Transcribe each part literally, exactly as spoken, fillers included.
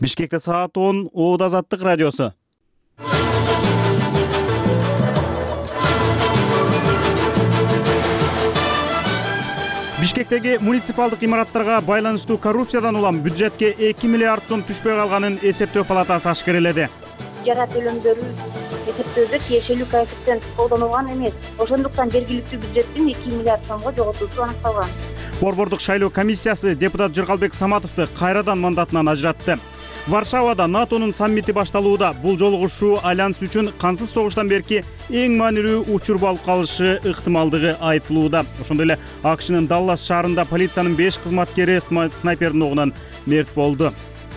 Бишкекте саат он, Оот Азаттык радиосу. Бишкектеги муниципалдык имараттарга байланыштуу коррупциядан улам бюджетке эки миллиард сом түшпөй калганын эсептөө палатасы ашкереледи. Жара төлөмдөрү эсептөөдө тиешелүү коэффициент колдонулган эмес. Ошондуктан жергиликтүү бюджеттин эки миллиард сомго жоготуусу аныкталган. Борбордук шайлоо комиссиясы депутат Жыргалбек Саматовду кайрадан мандатынан ажыратты. Варшавада НАТОнун саммити башталууда. Бул жолугушуу альянс үчүн кансыз согуштан берки эң маанилүү учур болуп калышы ыктымалдыгы айтылууда. Ошондой эле АКШнын Даллас шаарында полициянын беш кызматкери снайпердин огунан мерт болду.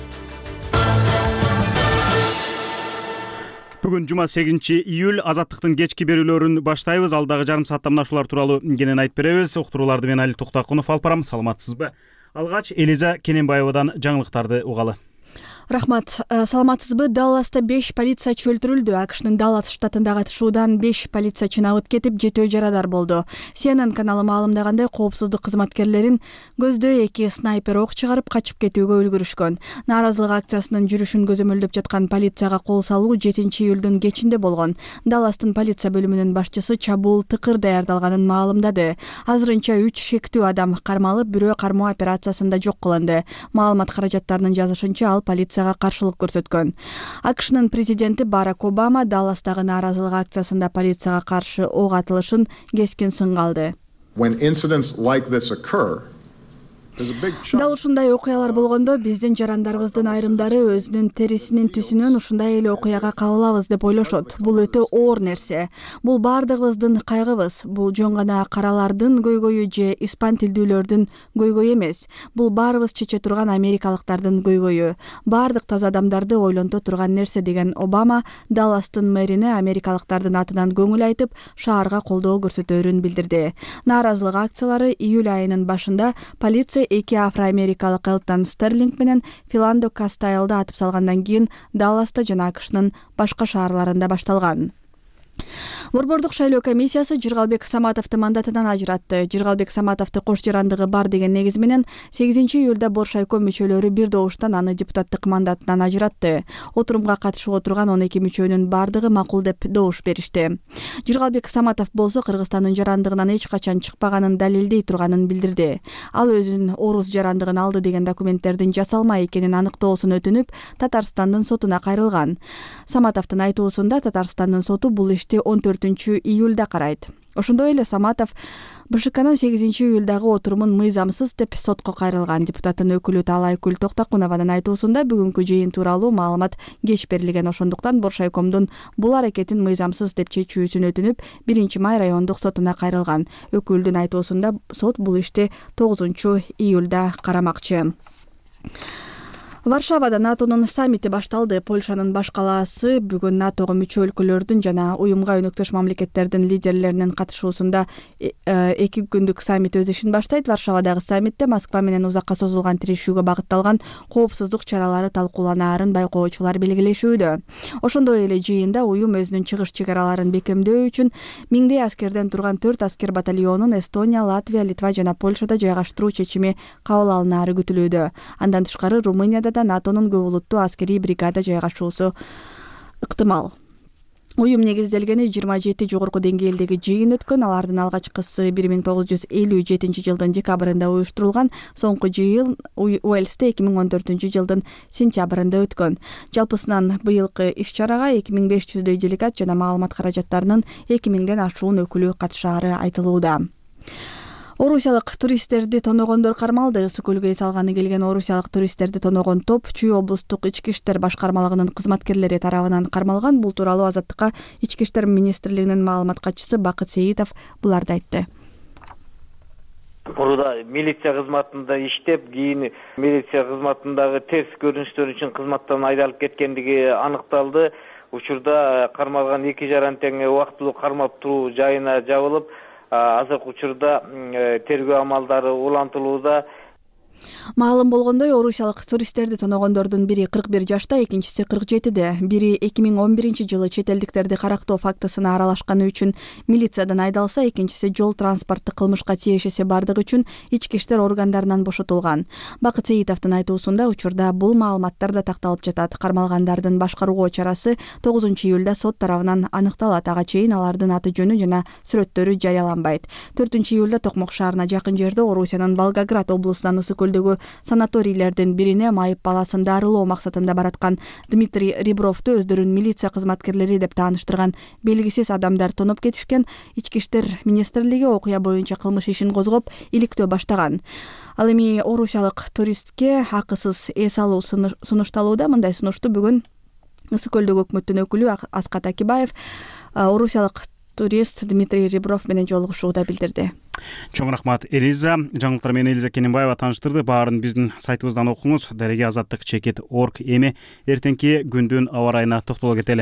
Бүгүн жума сегизинчи июль Азаттыктын кечки берүүлөрүн баштайбыз. Алдагы жарым саатта мына ушулар тууралуу кенен айтып беребиз. Уктурууларды мен Али Токтакунов алып барам. Саламатсызбы? Алгач Элиза Кененбаевадан жаңылыктарды угалы. Рахмат. Саламатсызбы? Далласта беш полициячы өлтүрүлдү. АКШнын Даллас штатындагы атышуудан беш полициячыны абыт кетип, жетөө жарадар болду. Си Эн Эн каналы маалымдагандай, коопсуздук кызматкерлерин көздөй эки снайпер ок чыгарып качып кетүүгө үлгүрүшкөн. Нааразылык акциясынын жүрүшүн көзөмөлдөп жаткан полицияга кол салуу жетинчи июлдун кечинде болгон. Далластын полиция бөлүмүнүн башчысы чабуул тыкыр даярдалганын маалымдады. Азырынча үч шектүү адам кармалып, бирөө кармоо операциясында жок кылынды. Маалымат каражаттарынын жазышынча, ал полиция каршылык көрсөткөн. АКШнын президенти Барак Обама Далластагы нааразылык акциясында полицияга каршы ок атылышын кескин сынга алды. Дал ушундай окуялар болгондо биздин жарандарыбыздын айрымдары өзүнүн терисинин түсүнөн ушундай эле окуяга кабылабыз деп ойлошот. Бул өтө оор нерсе. Бул бардыгыбыздын кайгыбыз. Бул жөн гана каралардын көйгөйү же испан тилдүүлөрдүн көйгөйү эмес. Бул баарыбыз чече турган америкалыктардын көйгөйү. Бардык таза адамдарды ойлонто турган нерсе, деген Обама Далластын мэрине америкалыктардын атынан көңүл айтып, шаарга колдоо көрсөтөөрүн билдирди. Нааразылык акциялары июль айынын башында полиция эки афроамерикалык Элтон Стерлинг менен Филандо Кастайлды атып салгандан кийин Далласта жана АКШнын башка шаарларында башталган. Борбордук шайлоо комиссиясы Жыргалбек Саматовду мандатынан ажыратты. Жыргалбек Саматовду кош жарандыгы бар деген негиз менен сегизинчи июлда Боршайком мүчөлөрү бир добуштан аны депутаттык мандатынан ажыратты. Отурумга катышып отурган он эки мүчөнүн бардыгы макул деп добуш беришти. Жыргалбек Саматов болсо Кыргызстандын жарандыгынан эч качан чыкпаганын далилдей турганын билдирди. Ал өзүнүн орус жарандыгын алды деген документтердин жасалма экенин аныктоосун өтүнүп, Татарстандын сотуна кайрылган. Саматовдун айтуусунда Татарстандын соту бул ишти он төртүнчү июлда карайт. Ошондой эле Саматов БШКнын сегизинчи июлдагы отурумун мыйзамсыз деп сотко кайрылган. Депутаттын өкүлү Таалайкүл Токтакунованын айтуусунда бүгүнкү жыйын тууралуу маалымат кеч берилген. Ошондуктан Боршайкомдун бул аракетин мыйзамсыз деп чечүүсүн өтүнүп, биринчи май райондук сотуна кайрылган. Өкүлдүн айтуусунда сот бул ишти тогузунчу июлда карамакчы. Варшавада НАТОнун саммити башталды. Польшанын баш калаасы бүгүн НАТОго мүчө өлкөлөрдүн жана уюмга өнөктөш мамлекеттердин лидерлеринин катышуусунда эки күндүк саммит өз ишин баштайт. Варшавадагы саммитте Москва менен узакка созулган тирешүүгө багытталган коопсуздук чаралары талкууланаарын байкоочулар белгилешүүдө. Ошондой эле жыйында уюм өзүнүн чыгыш чегараларын бекемдөө үчүн миңдей аскерден турган төрт аскер батальонун Эстония, Латвия, Литва жана Польшада жайгаштыруу чечими кабыл алынаары күтүлүүдө. Андан тышкары Румынияда НАТОнун көп улуттуу аскерий бригада жайгашуусу ыктымал. Уюм негизделгени жыйырма жети жогорку деңгээлдеги жыйын өткөн. Алардын алгачкысы бир миң тогуз жүз элүү жетинчи жылдын декабрында уюштурулган. Соңку жыйын Уэльсте эки миң он төртүнчү жылдын сентябрында өткөн. Жалпысынан быйылкы иш-чарага эки миң беш жүздөй делегат жана маалымат каражаттарынын эки миңден ашуун өкүлү катышаары айтылууда. Орусиялык туристтерди тоногондор кармалды. Ысык көлгөй салганы келген орусиялык туристтерди тоногон топ Чүй облустук ички иштер башкармалыгынын кызматкерлери тарабынан кармалган. Бул тууралуу Азаттыкка ички иштер министрлигинин маалымат катчысы Бакыт Сейитов буларды айтты. Мурда милиция кызматында иштеп, кийин милиция кызматындагы терс көрүнүштөр үчүн кызматтан айдалып кеткендиги аныкталды. Учурда кармалган эки жаран тең убактылуу кармап туруу жайына жабылып, азыркы учурда тергөө амалдары улантылууда. Маалым болгондой, орусиялык туристтерди тоногондордун бири кырк бир жашта, экинчиси кырк жетиде. Бири эки миң он биринчи жылы чет элдиктерди карактоо фактысына аралашканы үчүн милициядан айдалса, экинчиси жол транспорттук кылмышка тиешеси бардыгы үчүн ички иштер органдарынан бошотулган. Бакыт Сеитовдун айтуусунда учурда бул маалыматтар да такталып жатат. Кармалгандардын башкарууга чарасы тогузунчу июлда сот тарабынан аныкталат. Ага чейин алардын аты жөнү жана сүрөттөрү жарыяланбайт. төртүнчү июлда Токмок шаарына жакын жерде Орусиянын Волгоград облусунан ысык көлдөгү санаторийлердин бирине майып баласын дарылоо максатында бараткан Дмитрий Ребровду өздөрүн милиция кызматкерлери деп тааныштырган белгисиз адамдар тонуп кетишкен. Ички иштер министрлиги окуя боюнча кылмыш ишин козгоп, иликтөө баштаган. Ал эми орусиялык туристке акысыз эс алуу сунушталууда. Мындай сунушту бүгүн ысык көлдөгү өкмөттүн өкүлү Аскат Акибаев орусиялык турист Дмитрий Ребров менен жолугушууда билдирди. Чоң рахмат, Элиза. Жаңылыктар менен Элиза Кененбаева тааныштырды. Баарын биздин сайтыбыздан окуңуз. Дареге азаттык чекит орг. Эми эртеңки күндүн аба ырайына токтоло кетели.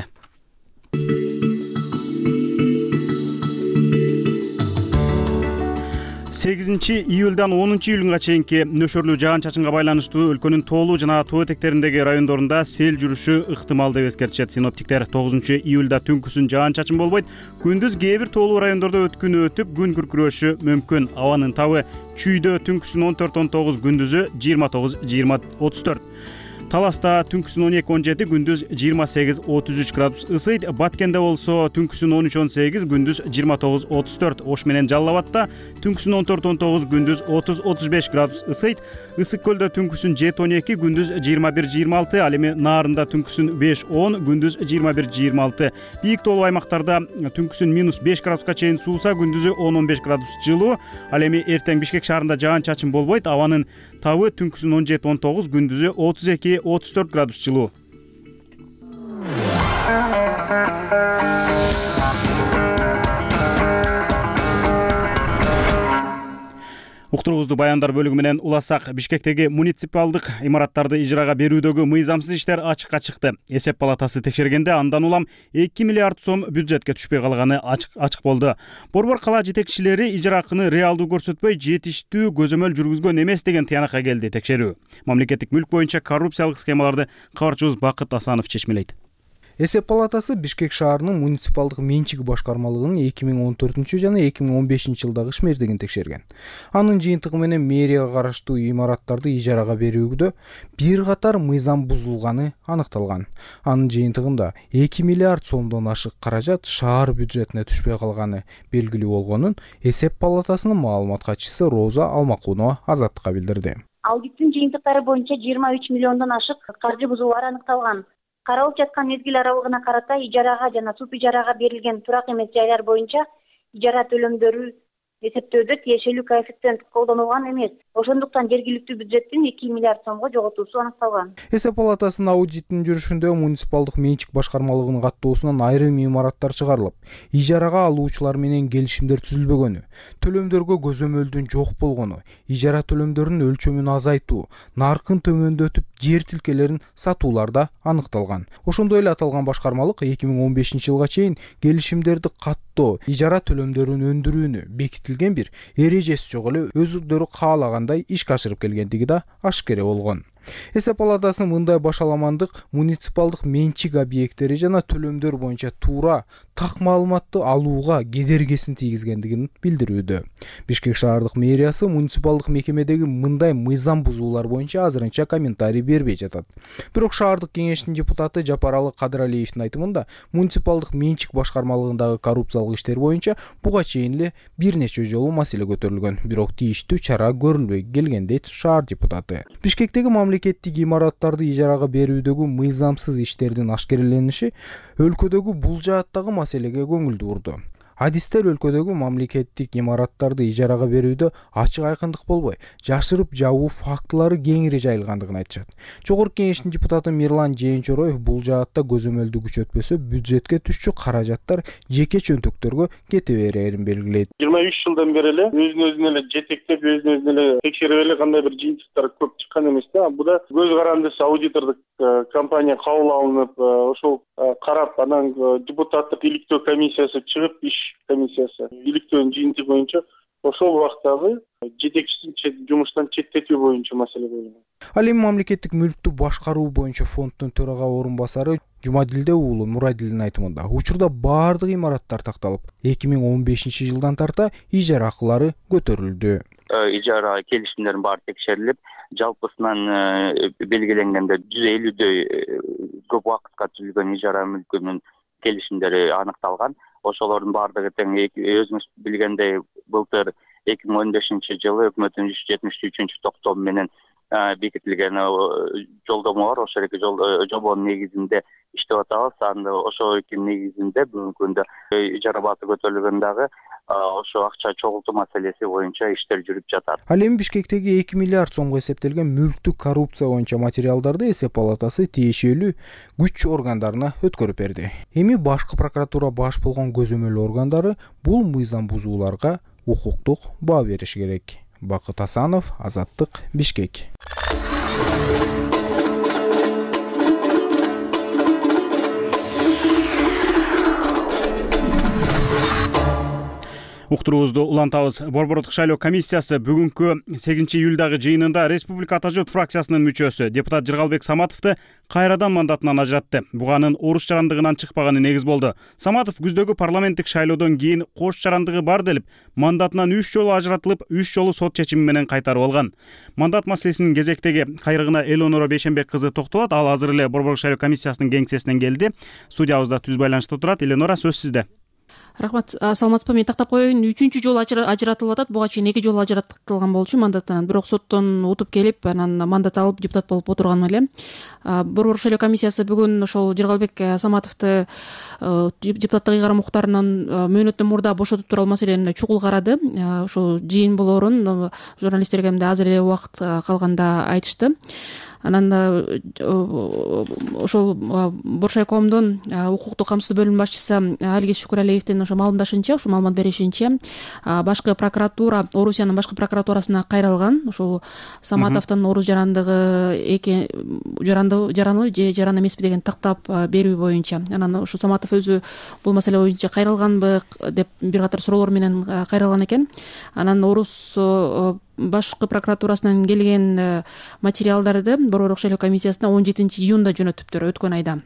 сегизинчи июлдан онунчу июлга чейинки нөшөрлүү жаан-чачынга байланыштуу өлкөнүн тоолуу жана тоо этектериндеги райондорунда сел жүрүшү ыктымал деп эскертишет синоптиктер. тогузунчу июлда түнкүсүн жаан-чачын болбойт. Күндүз кээ бир тоолуу райондордо өткүнү өтүп, күн күркүрөшү мүмкүн. Абанын табы чүйдө түнкүсүн он төрт он тогуз, күндүзү жыйырма тогуз жыйырма отуз төрт. Таласта түнкүсүн он эки он жети, күндүз жыйырма сегиз отуз үч градус ысыйт. Баткенде болсо түнкүсүн он үч он сегиз, күндүз жыйырма тогуз отуз төрт. Ош менен Жалал Абадта түнкүсүн он төрт он тогуз, күндүз отуз отуз беш градус ысыйт. Ысык көлдө түнкүсүн жети он эки, күндүз жыйырма бир жыйырма алты. Ал эми Наарында түнкүсүн беш он, күндүз жыйырма бир жыйырма алты. Бийик тоолуу аймактарда түнкүсүн минус беш градуска чейин сууса, күндүзү он он беш градус жылуу. Ал эми эртең Бишкек шаарында жаан-чачын болбойт. Абанын табы түнкүсүн он жети он тогуз, күндүзү отуз эки отуз төрт градус жылуу. Уктуруубузду баяндар бөлүгү менен уласак. Бишкектеги муниципалдык имараттарды ижарага берүүдөгү мыйзамсыз иштер ачыкка чыкты. Эсеп палатасы текшергенде андан улам эки миллиард сом бюджетке түшпөй калганы ачык болду. Борбор кала жетекчилери ижара акыны реалдуу көрсөтпөй, жетиштүү көзөмөл жүргүзгөн эмес деген тыянакка келди. Текшерүү мамлекеттик мүлк боюнча коррупциялык схемаларды кабарчыбыз Бакыт Асанов чечмелейт. Эсеп палатасы Бишкек шаарынын муниципалдык менчик башкармалыгынын эки миң он төртүнчү жана эки миң он бешинчи жылдагы ишмердигин текшерген. Анын жыйынтыгы менен мэрияга караштуу имараттарды ижарага берүүгө бир катар мыйзам бузулганы аныкталган. Анын жыйынтыгында эки миллиард сомдон ашык каражат шаар бюджетине түшпөй калганы белгилүү болгонун Эсеп палатасынын маалымат катчысы Роза Алмакунова Азаттыкка билдирди. Аудиттин жыйынтыктары боюнча жыйырма үч миллиондон ашык каржы бузуулар аныкталган. Каралып жаткан мезгил аралыгына карата ижарага жана суб ижарага берилген турак эмес жайлар боюнча ижара төлөмдөрү эсептөөдө тиешелүү коэффициент колдонулган эмес. Ошондуктан жергиликтүү бюджеттин эки миллиард сомго жоготуусу аныкталган. Эсеп палатасынын аудитинин жүрүшүндө муниципалдык менчик башкармалыгынын каттоосунан айрым имараттар чыгарылып, ижарага алуучулар менен келишимдер түзүлбөгөнү, төлөмдөргө көзөмөлдүн жок болгону, ижара төлөмдөрүнүн өлчөмүн азайтуу, наркын төмөндөтүп, жер тилкелерин сатууларда аныкталган. Ошондой эле аталган башкармалык эки миң он бешинчи жылга чейин келишимдерди каттоо, ижара төлөмдөрүн өндүрүүнү бекитилген бир эрежеси жок эле өздөрү каалагандай ишке ашырып келгендиги да ашкере болгон. Эсеп палатасы мындай башаламандык муниципалдык менчик объекттери жана төлөмдөр боюнча туура так маалыматты алууга кедергисин тийгизгендигин билдирүүдө. Бишкек шаардык мэриясы муниципалдык мекемедеги мындай мыйзам бузуулар боюнча азырынча комментарий бербей жатат. Бирок шаардык кеңештин депутаты Жапаралы Кадыралиевдин айтымында муниципалдык менчик башкармалыгындагы коррупциялык иштер боюнча буга чейин эле бир нече жолу маселе көтөрүлгөн, бирок тийиштүү чара көрүлбөй келген дейт шаар депутаты. Бишкектеги мамлекеттик имараттарды ижарага берүүдөгү мыйзамсыз иштердин ашкерелениши өлкөдөгү бул жааттагы маселеге көңүл бурду. Адистер өлкөдөгү мамлекеттик имараттарды ижарага берүүдө ачык айкындык болбой, жашырып жабуу фактылары кеңири жайылгандыгын айтышат. Жогорку кеңештин депутаты Мирлан Жээнчороев бул жаатта көзөмөлдү күчөтпөсө бюджетке түшчү каражаттар жеке чөнтөктөргө кете берерин белгилейт. жыйырма үч жылдан бери эле өзүн өзүнө эле жетектеп, өзүн өзүнө эле текшерип эле кандай бир жыйынтыктар көп чыккан эмес да. Буда көз карандысыз аудитордук компания кабыл алынып, ошол карап, анан депутаттык иликтөө комиссиясы чыгып, иш комиссиясы иликтөөнүн жыйынтыгы боюнча ошол убактагы жетекчисин жумуштан четтетүү боюнча маселе болгон. Ал эми мамлекеттик мүлктү башкаруу боюнча фонддун төрага орун басары Жумадилде уулу Мурадилдин айтымында учурда баардык имараттар такталып, эки миң он бешинчи жылдан тарта ижара акылары көтөрүлдү. Ижара келишимдердин баары текшерилип, жалпысынан белгиленгенде жүз элүүдөй көп убакытка түзүлгөн ижара мүлкүнүн келишимдери аныкталган. Ошолордун баардыгы тең өзүңүз билгендей былтыр эки миң он бешинчи жылы өкмөттүн жүз жетимиш үчүнчү токтому менен бекитилген жолдомо бар. Ошол эки жобонун негизинде иштеп атабыз. Анда ошол эки негизинде бүгүнкү күндө ижара баасы көтөрүлгөн дагы ошо акча чогултуу маселеси боюнча иштер жүрүп жатат. Ал эми Бишкектеги эки миллиард сомго эсептелген мүлктүк коррупция боюнча материалдарды эсеп палатасы тиешелүү күч органдарына өткөрүп берди. Эми башкы прокуратура баш болгон көзөмөл органдары бул мыйзам бузууларга укуктук баа бериши керек. Бакыт Асанов, Азаттык, Бишкек. Уктуруубузду улантабыз. Борбордук шайлоо комиссиясы бүгүнкү сегизинчи июлдагы жыйынында Республика Ата журт фракциясынын мүчөсү депутат Жыргалбек Саматовду кайрадан мандатынан ажыратты. Буганын орус жарандыгынан чыкпаганы негиз болду. Саматов күздөгү парламенттик шайлоодон кийин кош жарандыгы бар делип, мандатынан үч жолу ажыратылып, үч жолу сот чечими менен кайтарып алган. Мандат маселесинин кезектеги кайрыгына Элеонора Бейшенбек кызы токтолот. Ал азыр эле Борбордук шайлоо комиссиясынын кеңсесинен келди. Студиябызда түз байланышта турат. Элеонора, сөз сизде. Рахмат. Саламатсызбы? Мен тактап коеюн. Үчүнчү жолу ажыратылып атат. Буга чейин эки жолу ажыратылган болчу мандаттан. Бирок соттон утуп келип, анан мандат алып депутат болуп отурган эле. Борбордук шайлоо комиссиясы бүгүн ошол Жыргалбек Саматовду депутаттык ыйгарым укуктарынан мөөнөттөн мурда бошотуп туруу маселени чугул карады. Ошол жыйын болоорун журналисттерге эмне азыр эле убакыт калганда айтышты. Анан ошол Боршайкомдун укуктук камсыздоо бөлүм башчысы Алгиз Шукуралиевдин ошо маалымдашынча, ошо маалымат беришинче, башкы прокуратура, Орусиянын башкы прокуратурасына кайрылган. Ошол Саматовдун орус жарандыгы эки жаранды жараны же жаран эмеспи деген тактап берүү боюнча. Анан ошо Саматов өзү бул маселе боюнча кайрылганбы деп бир катар суроолор менен кайрылган экен. Анан орус башкы прокуратурасынан келген материалдарды Борбордук шайлоо комиссиясына он жетинчи июнда жөнөтүптүр, өткөн айда.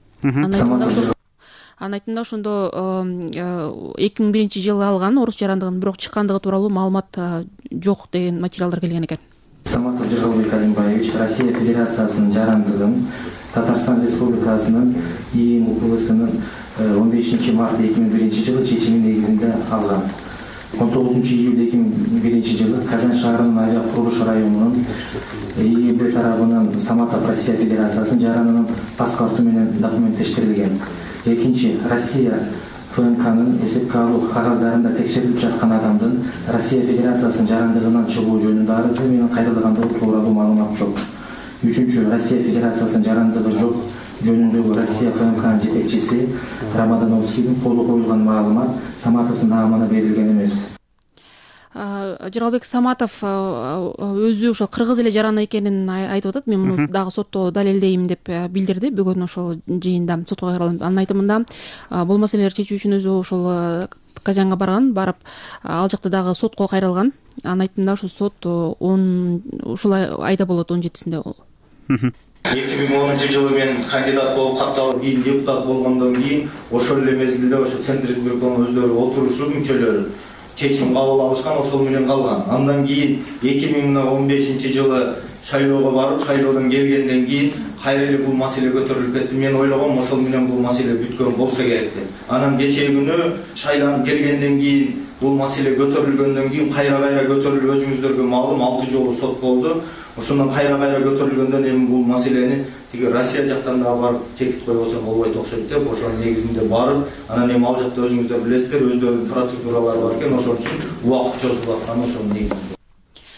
Анын айтымында ошондо эки миң биринчи жылы алган орус жарандыгынын бирок чыккандыгы тууралуу маалымат жок деген материалдар келген экен. Саматов Жыргалбек Алимбаевич Россия Федерациясынын жарандыгын Татарстан Республикасынын И М У К Сынын он бешинчи март эки миң биринчи жылы чечими негизинде алган. он тогузунчу июль эки миң биринчи жылы Казан шаарынын Айжак курулуш районунун И Б тарабынан Саматов Россия Федерациясынын жаранынын паспорту менен документтештирилген. Экинчи, Россия Ф М К'нын эсепке алуу кагаздарында текшерилип жаткан адамдын Россия Федерациясынын жарандыгынан чыгуу жөнүндө арызы менен кайрылгандыгы тууралуу маалымат жок. Үчүнчү, Россия Федерациясынын жарандыгы жок жөнүндөгү Россия Ф М К'нын жетекчиси Рамадановскийдин колу коюлган маалымат Саматовдун наамына берилген эмес. Жыргалбек Саматов өзү ошол кыргыз эле жараны экенин айтып атат. Мен муну дагы сотто далилдейм деп билдирди бүгүн ошол жыйында сотко кайрылып. Анын айтымында бул маселелерди чечүү үчүн өзү ошол Казанга барган, барып ал жакта дагы сотко кайрылган. Анын айтымында ошол сот он ушул айда болот, он жетисинде. эки миң онунчу жылы мен кандидат болуп катталып, кийин депутат болгондон кийин ошол эле мезгилде ошо Центр избиркомдун өздөрү отурушу мүчөлөрү чечим кабыл алышкан, ошол менен калган. Андан кийин эки миң он бешинчи жылы шайлоого барып, шайлоодон келгенден кийин кайра эле бул маселе көтөрүлүп кетти. Мен ойлогом ошол менен бул маселе бүткөн болсо керек деп. Анан кечээ күнү шайланып келгенден кийин бул маселе көтөрүлгөндөн кийин кайра-кайра көтөрүлүп, өзүңүздөргө маалым алты жолу сот болду. Ошондон кайра-кайра көтөрүлгөндөн эми бул маселени тиги Россия жактан да барып чекип койбосо болбойт окшойт деп, ошонун негизинде барып, анан эми ал жакта өзүңүздөр билесиздер, өздөрүнүн процедуралары бар экен, ошон үчүн убакыт чозулуп аткан ошонун негизинде.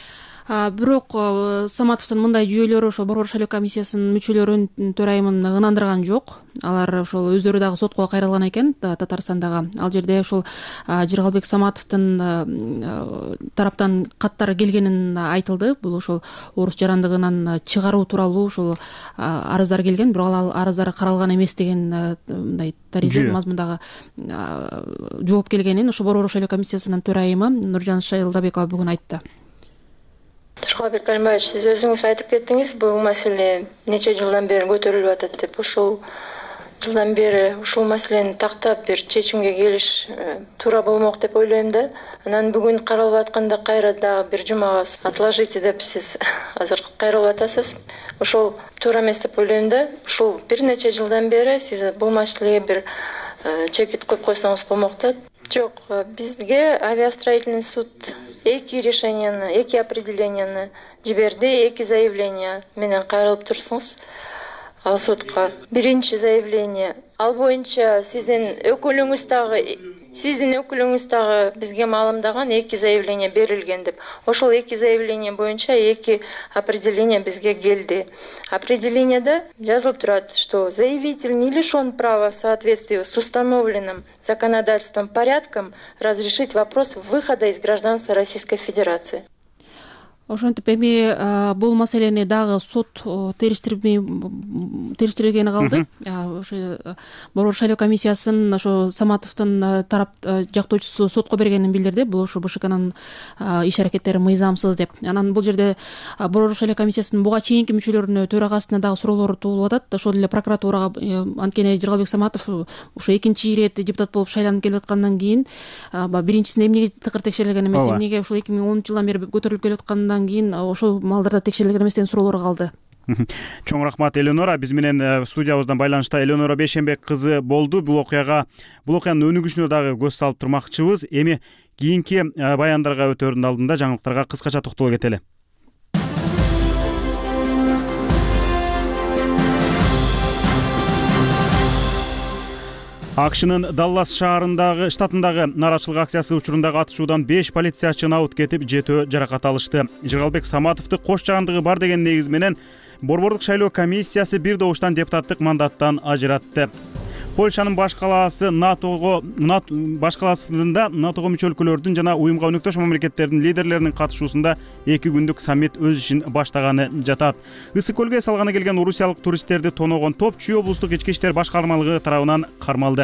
Бирок Саматовдун мындай жүйөлөрү ошол борбор шайлоо комиссиясынын мүчөлөрүн төрайымын ынандырган жок. Алар ошол өздөрү дагы сотко кайрылган экен Татарстандагы. Ал жерде ошол Жыргалбек Саматовдун тараптан каттар келгенин айтылды. Бул ошол орус жарандыгынан чыгаруу тууралуу ошол арыздар келген, бирок ал арыздар каралган эмес деген мындай тариза мазмундагы жооп келгенин ошо борбор шайлоо комиссиясынын төрайымы Нуржан Шайлдабекова бүгүн айтты. Жыргалбек Калимбаевич, сиз өзүңүз айтып кеттиңиз, бул маселе нече жылдан бери көтөрүлүп атат деп. Ошол жылдан бери ушул маселени тактап бир чечимге келиш туура болмок деп ойлойм да. Анан бүгүн каралып атканда кайра дагы бир жумага отложите деп сиз азыр кайрылып атасыз. Ошол туура эмес деп ойлойм да. Ушул бир нече жылдан бери сиз бул маселеге бир чекит коюп койсоңуз болмок да. Жок, бизге авиастроительный суд эки решенияны, эки определенияны жиберди, эки заявление менен кайрылып турсуңуз ал судка. Биринчи заявление ал боюнча сиздин өкүлүңүз дагы сиздин өкүлүңүз дагы бизге маалымдаган эки заявление берилген деп. Ошол эки заявление боюнча эки определение бизге келди. Определениеде жазылып турат, что заявитель не лишен права в соответствии с установленным законодательством порядком разрешить вопрос выхода из гражданства Российской Федерации. Ошентип эми бул маселени дагы сот териштирбей териштирбегени калды. Ошо борбор шайлоо комиссиясынын ошо Саматовдун тарап жактоочусу сотко бергенин билдирди. Бул ошо БШКнын иш аракеттери мыйзамсыз деп. Анан бул жерде борбор шайлоо комиссиясынын буга чейинки мүчөлөрүнө төрагасына дагы суроолор туулуп атат. Ошол эле прокуратурага анткени Жыргалбек Саматов ошо экинчи ирет депутат болуп шайланып келип аткандан кийин биринчисинде эмнеге тыкыр текшерилген эмес, эмнеге ошол эки миң онунчу жылдан бери көтөрүлүп келип аткандан кийин ошол маалдарда текшерилген эмес деген суроолор калды. Чоң рахмат Элеонора. Биз менен студиябыздан байланышта Элеонора Бейшенбек кызы болду. Бул окуяга, бул окуянын өнүгүшүнө дагы көз салып турмакчыбыз. Эми кийинки баяндарга өтөрүнүн алдында жаңылыктарга кыскача токтоло кетели. АКШнын Даллас шаарындагы штатындагы нааразычылык акциясы учурундагы атышуудан беш полициячы набыт кетип, жетөө жаракат алышты. Жыргалбек Саматовду кош жарандыгы бар деген негиз менен борбордук шайлоо комиссиясы бир добуштан депутаттык мандаттан ажыратты. Польшанын баш калаасы НАТОго баш калаасында НАТОго мүчө өлкөлөрдүн жана уюмга өнөктөш мамлекеттердин лидерлеринин катышуусунда эки күндүк саммит өз ишин баштаганы жатат. Ысык көлгө салганы келген орусиялык туристтерди тоногон топ Чүй облустук ички иштер башкармалыгы тарабынан кармалды.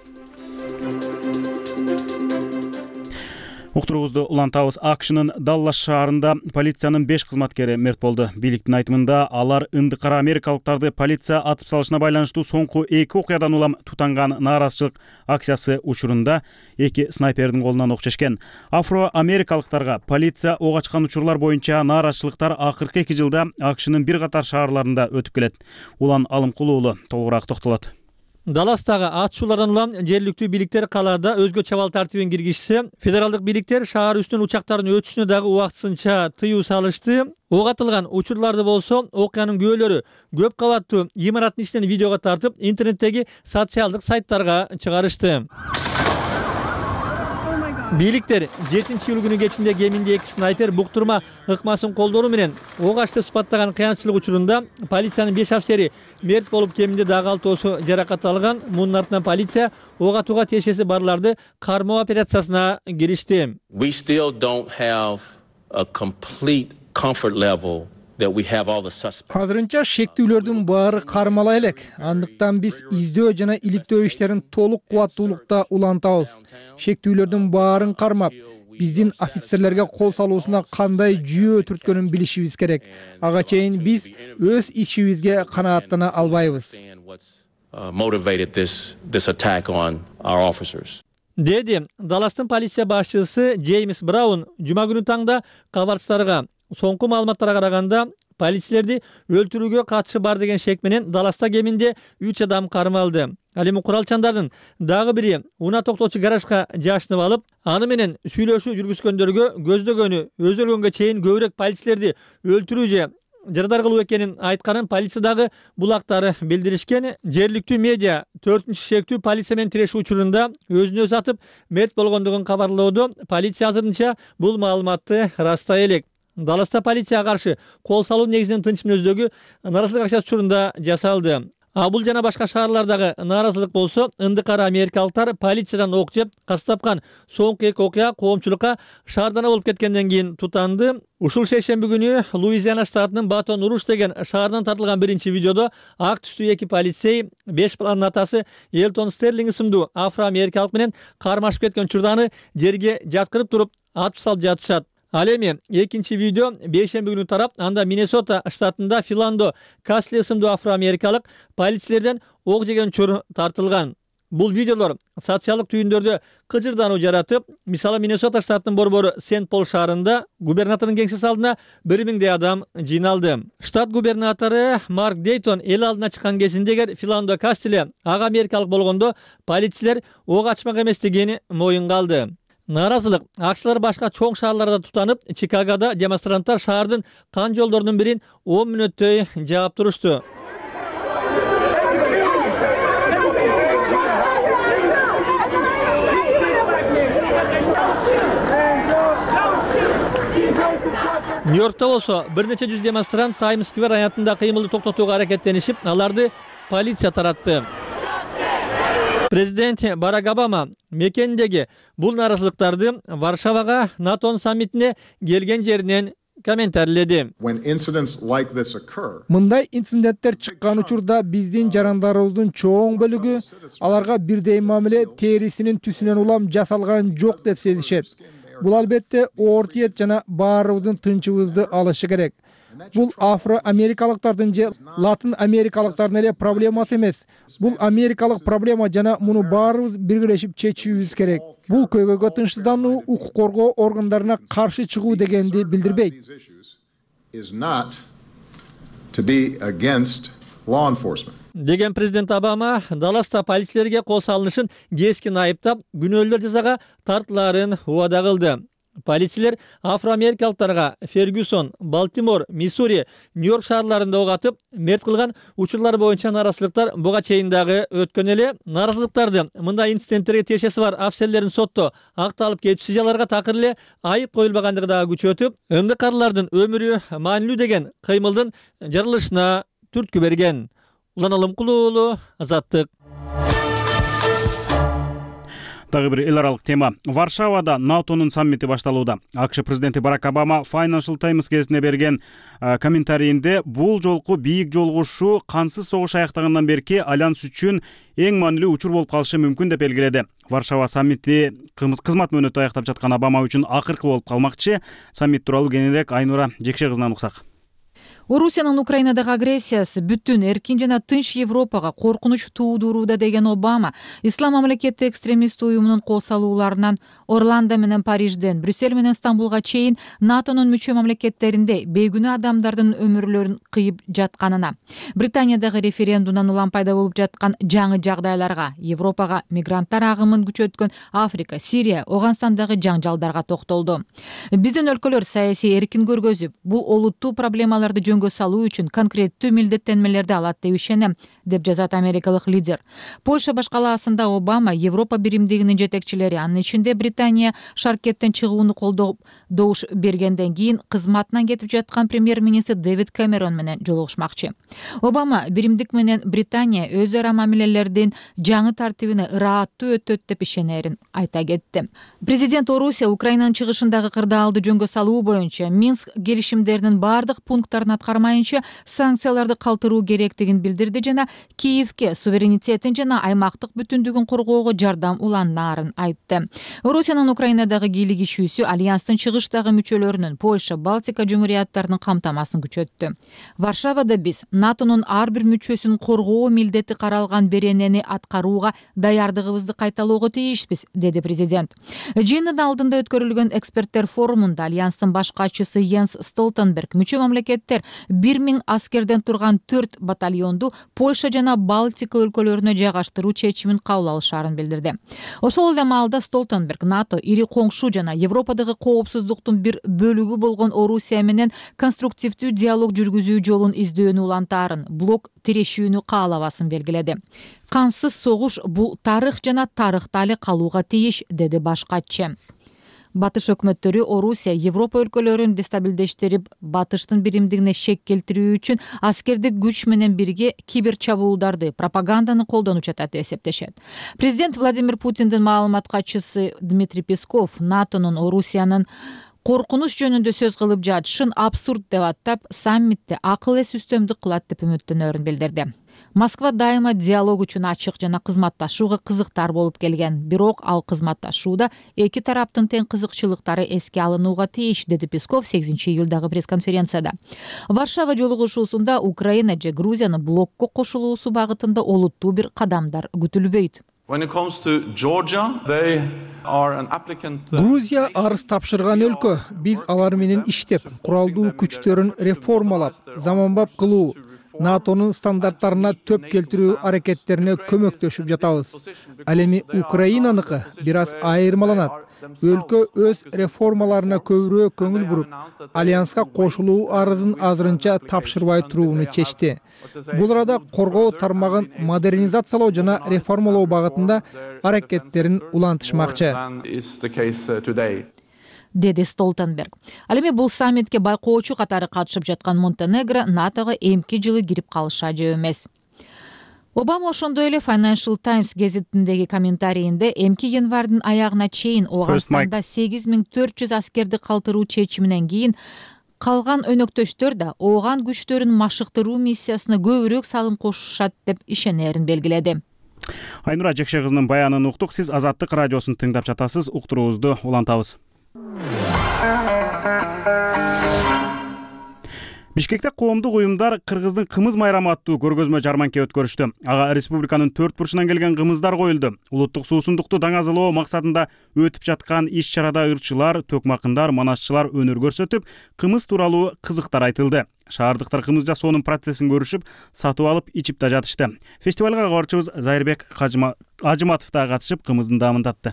Уктуруубузду улантабыз. АКШнын Даллас шаарында полициянын беш кызматкери мерт болду. Бийликтин айтымында алар ынды кара америкалыктарды полиция атып салышына байланыштуу соңку эки окуядан улам тутанган нааразычылык акциясы учурунда эки снайпердин колунан ок чечкен. Афро-америкалыктарга полиция ок ачкан учурлар боюнча нааразычылыктар акыркы эки жылда АКШнын бир катар шаарларында өтүп келет. Улан Алымкулуу уулу толугураак токтолот. Далластагы атышуулардан улам жергиликтүү бийликтер калаада өзгө чабал тартибин киргизсе, федералдык бийликтер шаар үстүнөн учактардын өтүшүнө дагы убактысынча тыюу салышты. Ок атылган учурларды болсо, окуянын күбөлөрү көп кабаттуу имараттын ичинен видеого тартып, интернеттеги социалдык сайттарга чыгарышты. Бийликтер жетинчи июль күнү кечинде кеминде эки снайпер буктурма ыкмасын колдонуу менен ок ачтып сыпаттаган кыянчылык учурунда полициянын беш офицери мерт болуп, кеминде дагы алтоосу жаракат алган. Мунун артынан полиция ок атууга тиешеси барларды кармоо операциясына киришти. We still don't have a complete comfort level. Азырынча шектүүлөрдүн баары кармала элек. Андыктан биз издөө жана иликтөө иштерин толук кубаттуулукта улантабыз. Шектүүлөрдүн баарын кармап, биздин офицерлерге кол салуусуна кандай жүйө түрткөнүн билишибиз керек. Ага чейин биз өз ишибизге канааттана албайбыз. Деди Далластын полиция башчысы Джеймс Браун жума күнү таңда кабарчыларга. Соңку маалыматтарга караганда, полициялерди өлтүрүүгө катышы бар деген шек менен Далласта кеминде үч адам кармалды. Ал эми куралчандардын дагы бири унаа токтоочу гаражга жашынып алып, аны менен сүйлөшүү жүргүзгөндөргө көздөгөнү өзү өлгөнгө чейин көбүрөөк полициялерди өлтүрүү же жырдар кылуу экенин айтканын полиция дагы булактары билдиришкен. Жергиликтүү медиа төртүнчү шектүү полиция менен тирешүү учурунда өзүн өзү атып мерт болгондугун кабарлоодо. Полиция азырынча бул маалыматты растай элек. Даласта полицияга каршы кол салуу негизинен тынч мүнөздөгү нааразылык акчасы учурунда жасалды. А бул жана башка шаарлардагы нааразылык болсо, ындыкара америкалыктар полициядан ок жеп, кас тапкан соңку эки окуя коомчулукка шаардана болуп кеткенден кийин тутанды. Ушул шейшемби күнү Луизиана штатынын Батон Руш деген шаарынан тартылган биринчи видеодо ак түстүү эки полицей беш баланын атасы Элтон Стерлинг ысымдуу афро-америкалык менен кармашып кеткен учурданы жерге жаткырып туруп атып салып жатышат. Ал эми экинчи видео бейшемби күнү тарап, анда Миннесота штатында Филандо Касли ысымдуу афро-америкалык полицейлерден ок жеген учур тартылган. Бул видеолор социалдык түйүндөрдө кыжырдануу жаратып, мисалы Миннесота штатынын борбору Сент-Пол шаарында губернатордун кеңсеси алдына бир миңдей адам жыйналды. Штат губернатору Марк Дейтон эл алдына чыккан кезинде Филандо Кастили ага америкалык болгондо полицейлер ок ачмак эместигин моюнга алды. Нааразылык акчылар башка чоң шаарларда тутанып, Чикагода демонстранттар шаардын кан жолдорунун бирин он мүнөттөй жаап турушту. Нью-Йоркто болсо бир нече жүз демонстрант Таймс-сквер аянтында кыймылды токтотууга аракеттенишип, аларды полиция таратты. Президент Барак Обама мекендеги бул нааразылыктарды Варшавага НАТОнун саммитине келген жеринен комментарледи. Мындай инциденттер чыккан учурда биздин жарандарыбыздын чоң бөлүгү аларга бирдей мамиле терисинин түсүнөн улам жасалган жок деп сезишет. Бул албетте оор тиет жана баарыбыздын тынчыбызды алышы керек. Бул афро-америкалыктардын же латын америкалыктардын эле проблемасы эмес. Бул америкалык проблема жана муну баарыбыз биргелешип чечүүбүз керек. Бул көйгөйгө тынчсыздануу, укук коргоо органдарына каршы чыгуу дегенди билдирбейт. Деген президент Обама Даласта полицейлерге кол салынышын кескин айыптап, күнөөлөр жазага тартылаарын убада кылды. Полицейлер афро-америкалыктарга Фергюсон, Балтимор, Миссури, Нью-Йорк шаарларында ок атып, мерт кылган учурлар боюнча нааразылыктар буга чейин дагы өткөн эле. Нааразылыктарды мындай инциденттерге тиешеси бар афсерлердин сотто акталып кетүүсү жаларга такыр эле айып коюлбагандыгы дагы күчөтүп, ындыкарлардын өмүрү маанилүү деген кыймылдын жарылышына түрткү берген. Улан Алымкул уулу, Азаттык. Дагы бир эл аралык тема. Варшавада НАТОнун саммити башталууда. АКШ президенти Барак Обама Financial Times газетине берген комментарийинде бул жолку бийик жолугушуу кансыз согуш аяктагандан берки альянс үчүн эң маанилүү учур болуп калышы мүмкүн деп белгиледи. Варшава саммити кызмат мөөнөтү аяктап жаткан Обама үчүн акыркы болуп калмакчы. Саммит тууралуу кененирээк Айнура Жекше кызынан уксак. Орусиянын Украинадагы агрессиясы бүттүн эркин жана тынч Европага коркунуч туудурууда деген Обама Ислам мамлекети экстремист уюмунун кол салууларынан Орландо менен Парижден, Брюссель менен Стамбулга чейин НАТОнун мүчө мамлекеттеринде бейгүнөө адамдардын өмүрлөрүн кыйып жатканына, Британиядагы референдумдан улам пайда болуп жаткан жаңы жагдайларга, Европага мигранттар агымын күчөткөн Африка, Сирия, Оганстандагы жаңжалдарга токтолду. Биздин өлкөлөр саясий эркин көргөзүп, бул олуттуу проблемаларды жөнгө салуу үчүн конкреттүү милдеттенмелерди алат деп ишенем, деп жазат америкалык лидер. Польша башкалаасында Обама Европа биримдигинин жетекчилери, анын ичинде Британия шаркеттен чыгууну колдоп добуш бергенден кийин кызматынан кетип жаткан премьер-министр Дэвид Кэмерон менен жолугушмакчы. Обама биримдик менен Британия өз ара мамилелердин жаңы тартибине ырааттуу өтөт деп ишенерин айта кетти. Президент Орусия Украинанын чыгышындагы кырдаалды жөнгө салуу боюнча Минск келишимдеринин бардык пункттарын аткармайынча санкцияларды калтыруу керектигин билдирди жана Киевке суверенитетин жана аймактык бүтүндүгүн коргоого жардам уланнаарын айтты. Орусиянын Украинадагы кийлигишүүсү альянстын чыгыштагы мүчөлөрүнүн Польша, Балтика жумурияттарынын камтамасын күчөттү. Варшавада биз НАТОнун ар бир мүчөсүн коргоо милдети каралган беренени аткарууга даярдыгыбызды кайталоого тийишпиз, деди президент. Жыйындын алдында өткөрүлгөн эксперттер форумунда альянстын баш катчысы Йенс Столтенберг мүчө мамлекеттер бир миң аскерден турган төрт батальонду Польша жана Балтика өлкөлөрүнө жайгаштыруу чечимин кабыл алышаарын билдирди. Ошол эле маалда Столтенберг НАТО ири коңшу жана Европадагы коопсуздуктун бир бөлүгү болгон Орусия менен конструктивдүү диалог жүргүзүү жолун издөөнү улантаарын, блок тирешүүнү каалабасын белгиледи. Кансыз согуш бул тарых жана тарыхта эле калууга тийиш, деди баш катчы. Батыш өкмөттөрү Орусия Европа өлкөлөрүн дестабилдештирип, батыштын биримдигине шек келтирүү үчүн аскердик күч менен бирге кибер чабуулдарды, пропаганданы колдонуп жатат деп эсептешет. Президент Владимир Путиндин маалымат катчысы Дмитрий Песков НАТОнун Орусиянын коркунуч жөнүндө сөз кылып жатышын абсурд деп аттап, саммитте акыл эс үстөмдүк кылат деп үмүттөнөрүн билдирди. Москва дайыма диалог үчүн ачык жана кызматташууга кызыктар болуп келген, бирок ал кызматташууда эки тараптын тең кызыкчылыктары эске алынууга тийиш, деди Песков сегизинчи июлдагы пресс-конференцияда. Варшава жолугушуусунда Украина же Грузиянын блокко кошулуусу багытында олуттуу бир кадамдар күтүлбөйт. Грузия арыз тапшырган өлкө. Биз алар менен иштеп, куралдуу күчтөрүн реформалап, заманбап кылуу, НАТОнун стандарттарына төп келтирүү аракеттерине көмөктөшүп жатабыз. Ал эми Украинаныкы бир аз айырмаланат. Өлкө өз реформаларына көбүрөөк көңүл буруп, альянска кошулуу арызын азырынча тапшырбай турууну чечти. Бул арада коргоо тармагын модернизациялоо жана реформалоо багытында аракеттерин улантышмакчы, деди Столтенберг. Ал эми бул саммитке байкоочу катары катышып жаткан Монтенегро НАТОго эмки жылы кирип калышы ажып эмес. Обама ошондой эле Financial Times гезитиндеги комментарийинде эмки январдын аягына чейин Ооганстанда сегиз миң төрт жүз аскерди калтыруу чечиминен кийин калган өнөктөштөр да ооган күчтөрүн машыктыруу миссиясына көбүрөөк салым кошушат деп ишенерин белгиледи. Айнура Жекше кызынын баянын уктук. Сиз Азаттык радиосун тыңдап жатасыз. Уктуруубузду улантабыз. Бишкекте коомдук уюмдар Кыргыздын кымыз майрамы аттуу көргөзмө жарманке өткөрүштү. Ага республиканын төрт бурчунан келген кымыздар коюлду. Улуттук суусундукту даңазалоо максатында өтүп жаткан иш-чарада ырчылар, төкмакындар, манашчылар өнөр көрсөтүп, кымыз тууралуу кызыктар айтылды. Шаардыктар кымыз жасоонун процессин көрүшүп, сатып алып, ичип да жатышты. Фестивалга кабарчыбыз Зайырбек Ажыматов да катышып, кымыздын даамын татты.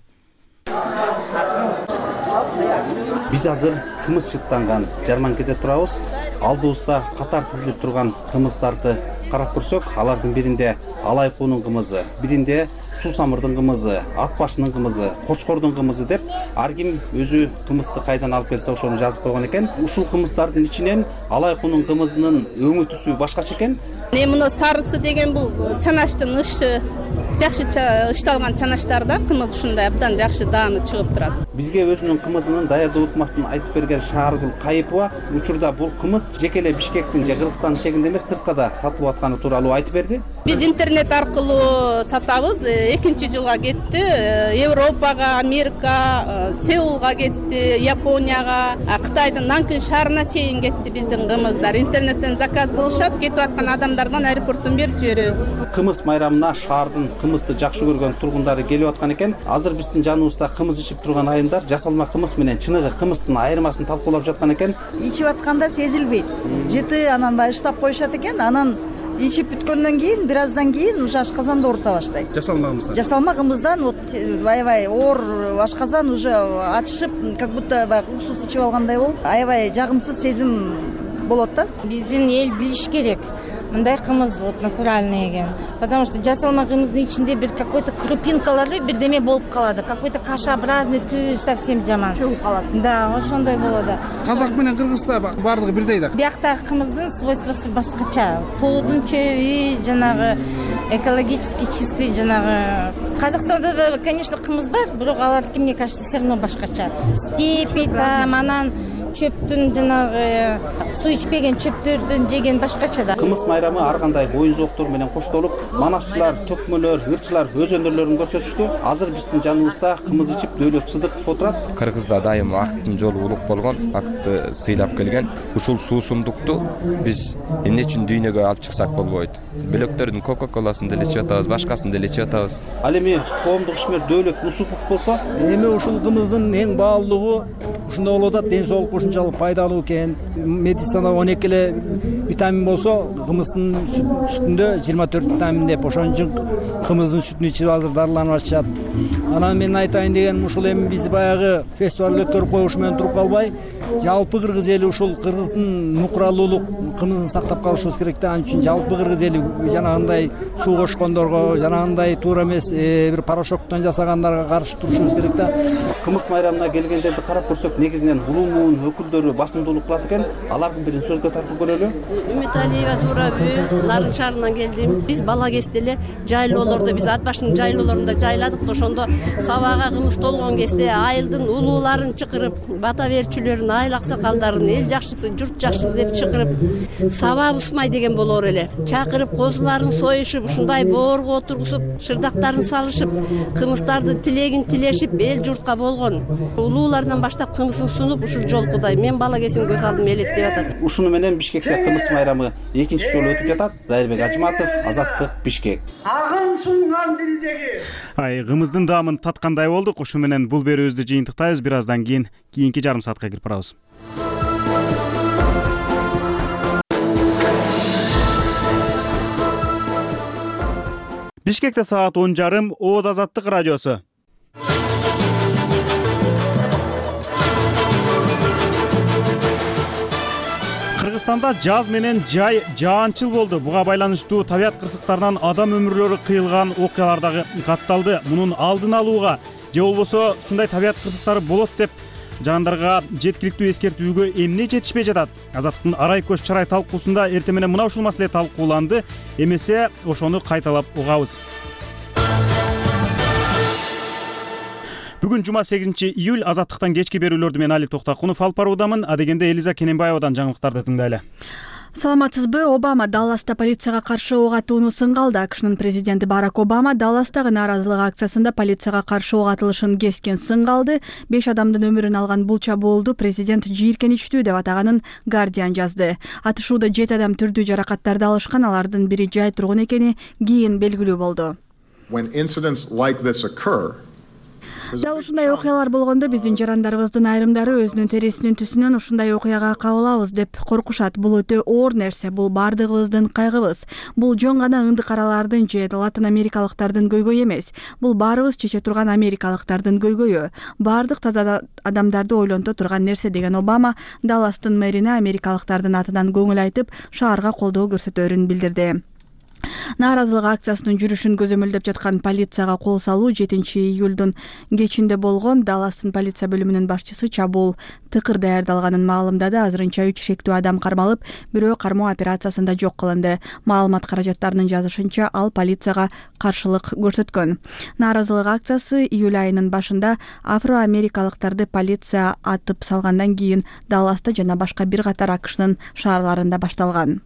Биз азыр кымыз чыттанган жарманкеде турабыз. Алдыбызда катар тизилип турган кымыздарды карап көрсөк, алардын биринде алай куунун кымызы, биринде суусамырдын кымызы, ат башынын кымызы, кочкордун кымызы деп ар ким өзү кымызды кайдан алып келсе ошону жазып койгон экен. Ушул кымыздардын ичинен алай куунун кымызынын өңү түсү башкача экен. Эми муну сарысы деген бул чанаштын ышы, жакшы ышталган чанаштар да, кымыз ушундай абдан жакшы даамы чыгып турат. Бизге өзүнүн кымызынын даярдоо ыкмасын айтып берген Шааргүл Кайыпова учурда бул кымыз жеке эле Бишкектин же Кыргызстандын чегинде эмес, сыртка да сатылып атканы тууралуу айтып берди. Биз интернет аркылуу сатабыз. Экинчи жылга кетти. Европага, Америка, Сеулга кетти, Японияга, Кытайдын Нанкин шаарына чейин кетти биздин кымыздар. Интернеттен заказ кылышат, кетип аткан адамдардан аэропорттон берип жиберебиз. Кымыз майрамына шаардын кымызды жакшы көргөн тургундары келип аткан экен. Азыр биздин жаныбызда кымыз ичип турган айымдар жасалма кымыз менен чыныгы кымыздын айырмасын талкуулап жаткан экен. Ичип атканда сезилбейт. Жыты анан баштап коюшат экен, анан ичип бүткөндөн кийин бир аздан кийин уже ашказанда оорута баштайт. Жасалма кымыздан. Жасалма кымыздан вот аябай оор ашказан уже ачышып, как будто баягы уксус ичип алгандай болуп, аябай жагымсыз сезим болот да. Биздин эл билиш керек. Мындай кымыз вот натуральный экен. Потому что жасалма кымыздын ичинде бир какой-то крупинкалар бирдеме болуп калады. Какой-то кашеобразный түз совсем жаман. Чөгүп калат. Да, ошондой болот. Казак менен Кыргызда баардыгы бирдей да. Бияктагы кымыздын свойствосу башкача. Тоодун чөбү, жанагы экологически чистый, жанагы. Казакстанда да, конечно, кымыз бар, бирок алардыкы, мне кажется, все равно башкача. Степи там, анан чөптүн жанагы суу ичпеген чөптөрдүн жеген башкача да. Кымыз майрамы ар кандай оюн зооктор менен коштолуп, манашчылар, төкмөлөр, ырчылар өз өнөрлөрүн көрсөтүштү. Азыр биздин жаныбызда кымыз ичип Дөөлөт Сыдыков отурат. Кыргызда дайыма акттын жолу улук болгон, акты сыйлап келген. Ушул суусундукту биз эмне үчүн дүйнөгө алып чыксак болбойт. Бөлөктөрдүн кока-коласын деле ичип атабыз, башкасын деле ичип атабыз. Ал эми коомдук ишмер Дөөлөт Нусупов болсо, эми ушул кымыздын эң баалуулугу ушундай болуп атат, ден соолукка ушунчалык пайдалуу экен. Медицинада он эки эле витамин болсо, кымыздын сүтүндө жыйырма төрт витамин деп ошон үчүн кымыздын сүтүн ичип азыр дарыланып атышат. Анан мен айтайын деген ушул эми биз баягы фестиваль өткөрүп коюш менен туруп калбай, жалпы кыргыз эли ушул кыргыздын нукралуулук кымызын сактап калышыбыз керек да. Анын үчүн жалпы кыргыз эли жанагындай суу кошкондорго, жанагындай туура эмес бир порошоктон жасагандарга каршы турушубуз керек да. Кымыз майрамына келгендерди карап көрсөк, негизинен улуу муун өкүлдөрү басымдуулук кылат экен. Алардын бирин сөзгө тартып көрөлү. Үмүталиева Зурабы, Нарын шаарынан келдим. Биз бала кезде эле жайлоолордо, биз ат башынын жайлоолорунда жайладык да, ошондо сабага кымыз толгон кезде айылдын улууларын чакырып, бата берчүлөрүн, айыл аксакалдарын, эл жакшысы, журт жакшысы деп чакырып, саба усмай деген болор эле. Чакырып, козуларын союшуп, ушундай боорго отургузуп, шырдактарын салышып, кымыздарды тилегин тилешип, эл журтка болгон. Улуулардан баштап кымызын сунуп, ушул жолкудай мен бала кезим көз алдыма элестеп атат. Ушуну менен Бишкекте кымыз майрамы экинчи жолу өтүп жатат. Зайырбек Ажыматов, Азаттык, Бишкек. Агым сунган дилдеги. Ай, кымыздын даамын таткандай болдук. Ушу менен бул берүүбүздү жыйынтыктайбыз. Бир аздан кийин кийинки жарым саатка кирип барабыз. Бишкекте саат он жарым, Оод Азаттык радиосу. Кыргызстанда жаз менен жай жаанчыл болду. Буга байланыштуу табият кырсыктарынан адам өмүрлөрү кыйылган окуялар дагы катталды. Мунун алдын алууга же болбосо ушундай табият кырсыктары болот деп жарандарга жеткиликтүү эскертүүгө эмне жетишпей жатат? Азаттыктын арай көз чарай талкуусунда эртең менен мына ушул маселе талкууланды. Эмесе ошону кайталап угабыз. Бүгүн жума сегизинчи июль. Азаттыктан кечки берүүлөрдү мен Али Токтакунов алып баруудамын. Адегенде Элиза Кененбаевадан жаңылыктарды тыңдайлы. Саламатсызбы? Обама Далласта полицияга каршы ок атууну сынга алды. АКШнын президенти Барак Обама Далластагы нааразылык акциясында полицияга каршы ок атылышын кескен сынга алды. Беш адамдын өмүрүн алган бул чабуулду президент жийиркеничтүү деп атаганын Guardian жазды. Атышууда жети адам түрдүү жаракаттарды алышкан, алардын бири жай тургун экени кийин белгилүү болду. When incidents like this occur, Дал ушундай окуялар болгондо биздин жарандарыбыздын айрымдары өзүнүн терисинин түсүнөн ушундай окуяга кабылабыз деп коркушат. Бул өтө оор нерсе, бул бардыгыбыздын кайгыбыз. Бул жөн гана ындык аралардын же латын америкалыктардын көйгөйү эмес. Бул баарыбыз чече турган америкалыктардын көйгөйү. Бардык таза адамдарды ойлонто турган нерсе деген Обама Далластын мэрине америкалыктардын атынан көңүл айтып, шаарга колдоо көрсөтөөрүн билдирди. Нааразылык акциясынын жүрүшүн көзөмөлдөп жаткан полицияга кол салуу жетинчи июлдун кечинде болгон. Далластын полиция бөлүмүнүн башчысы чабуул тыкыр даярдалганын маалымдады. Азырынча үч шектүү адам кармалып, бирөө кармоо операциясында жок кылынды. Маалымат каражаттарынын жазышынча, ал полицияга каршылык көрсөткөн. Нааразылык акциясы июль айынын башында афроамерикалыктарды полиция атып салгандан кийин Далласта жана башка бир катар АКШнын шаарларында башталган.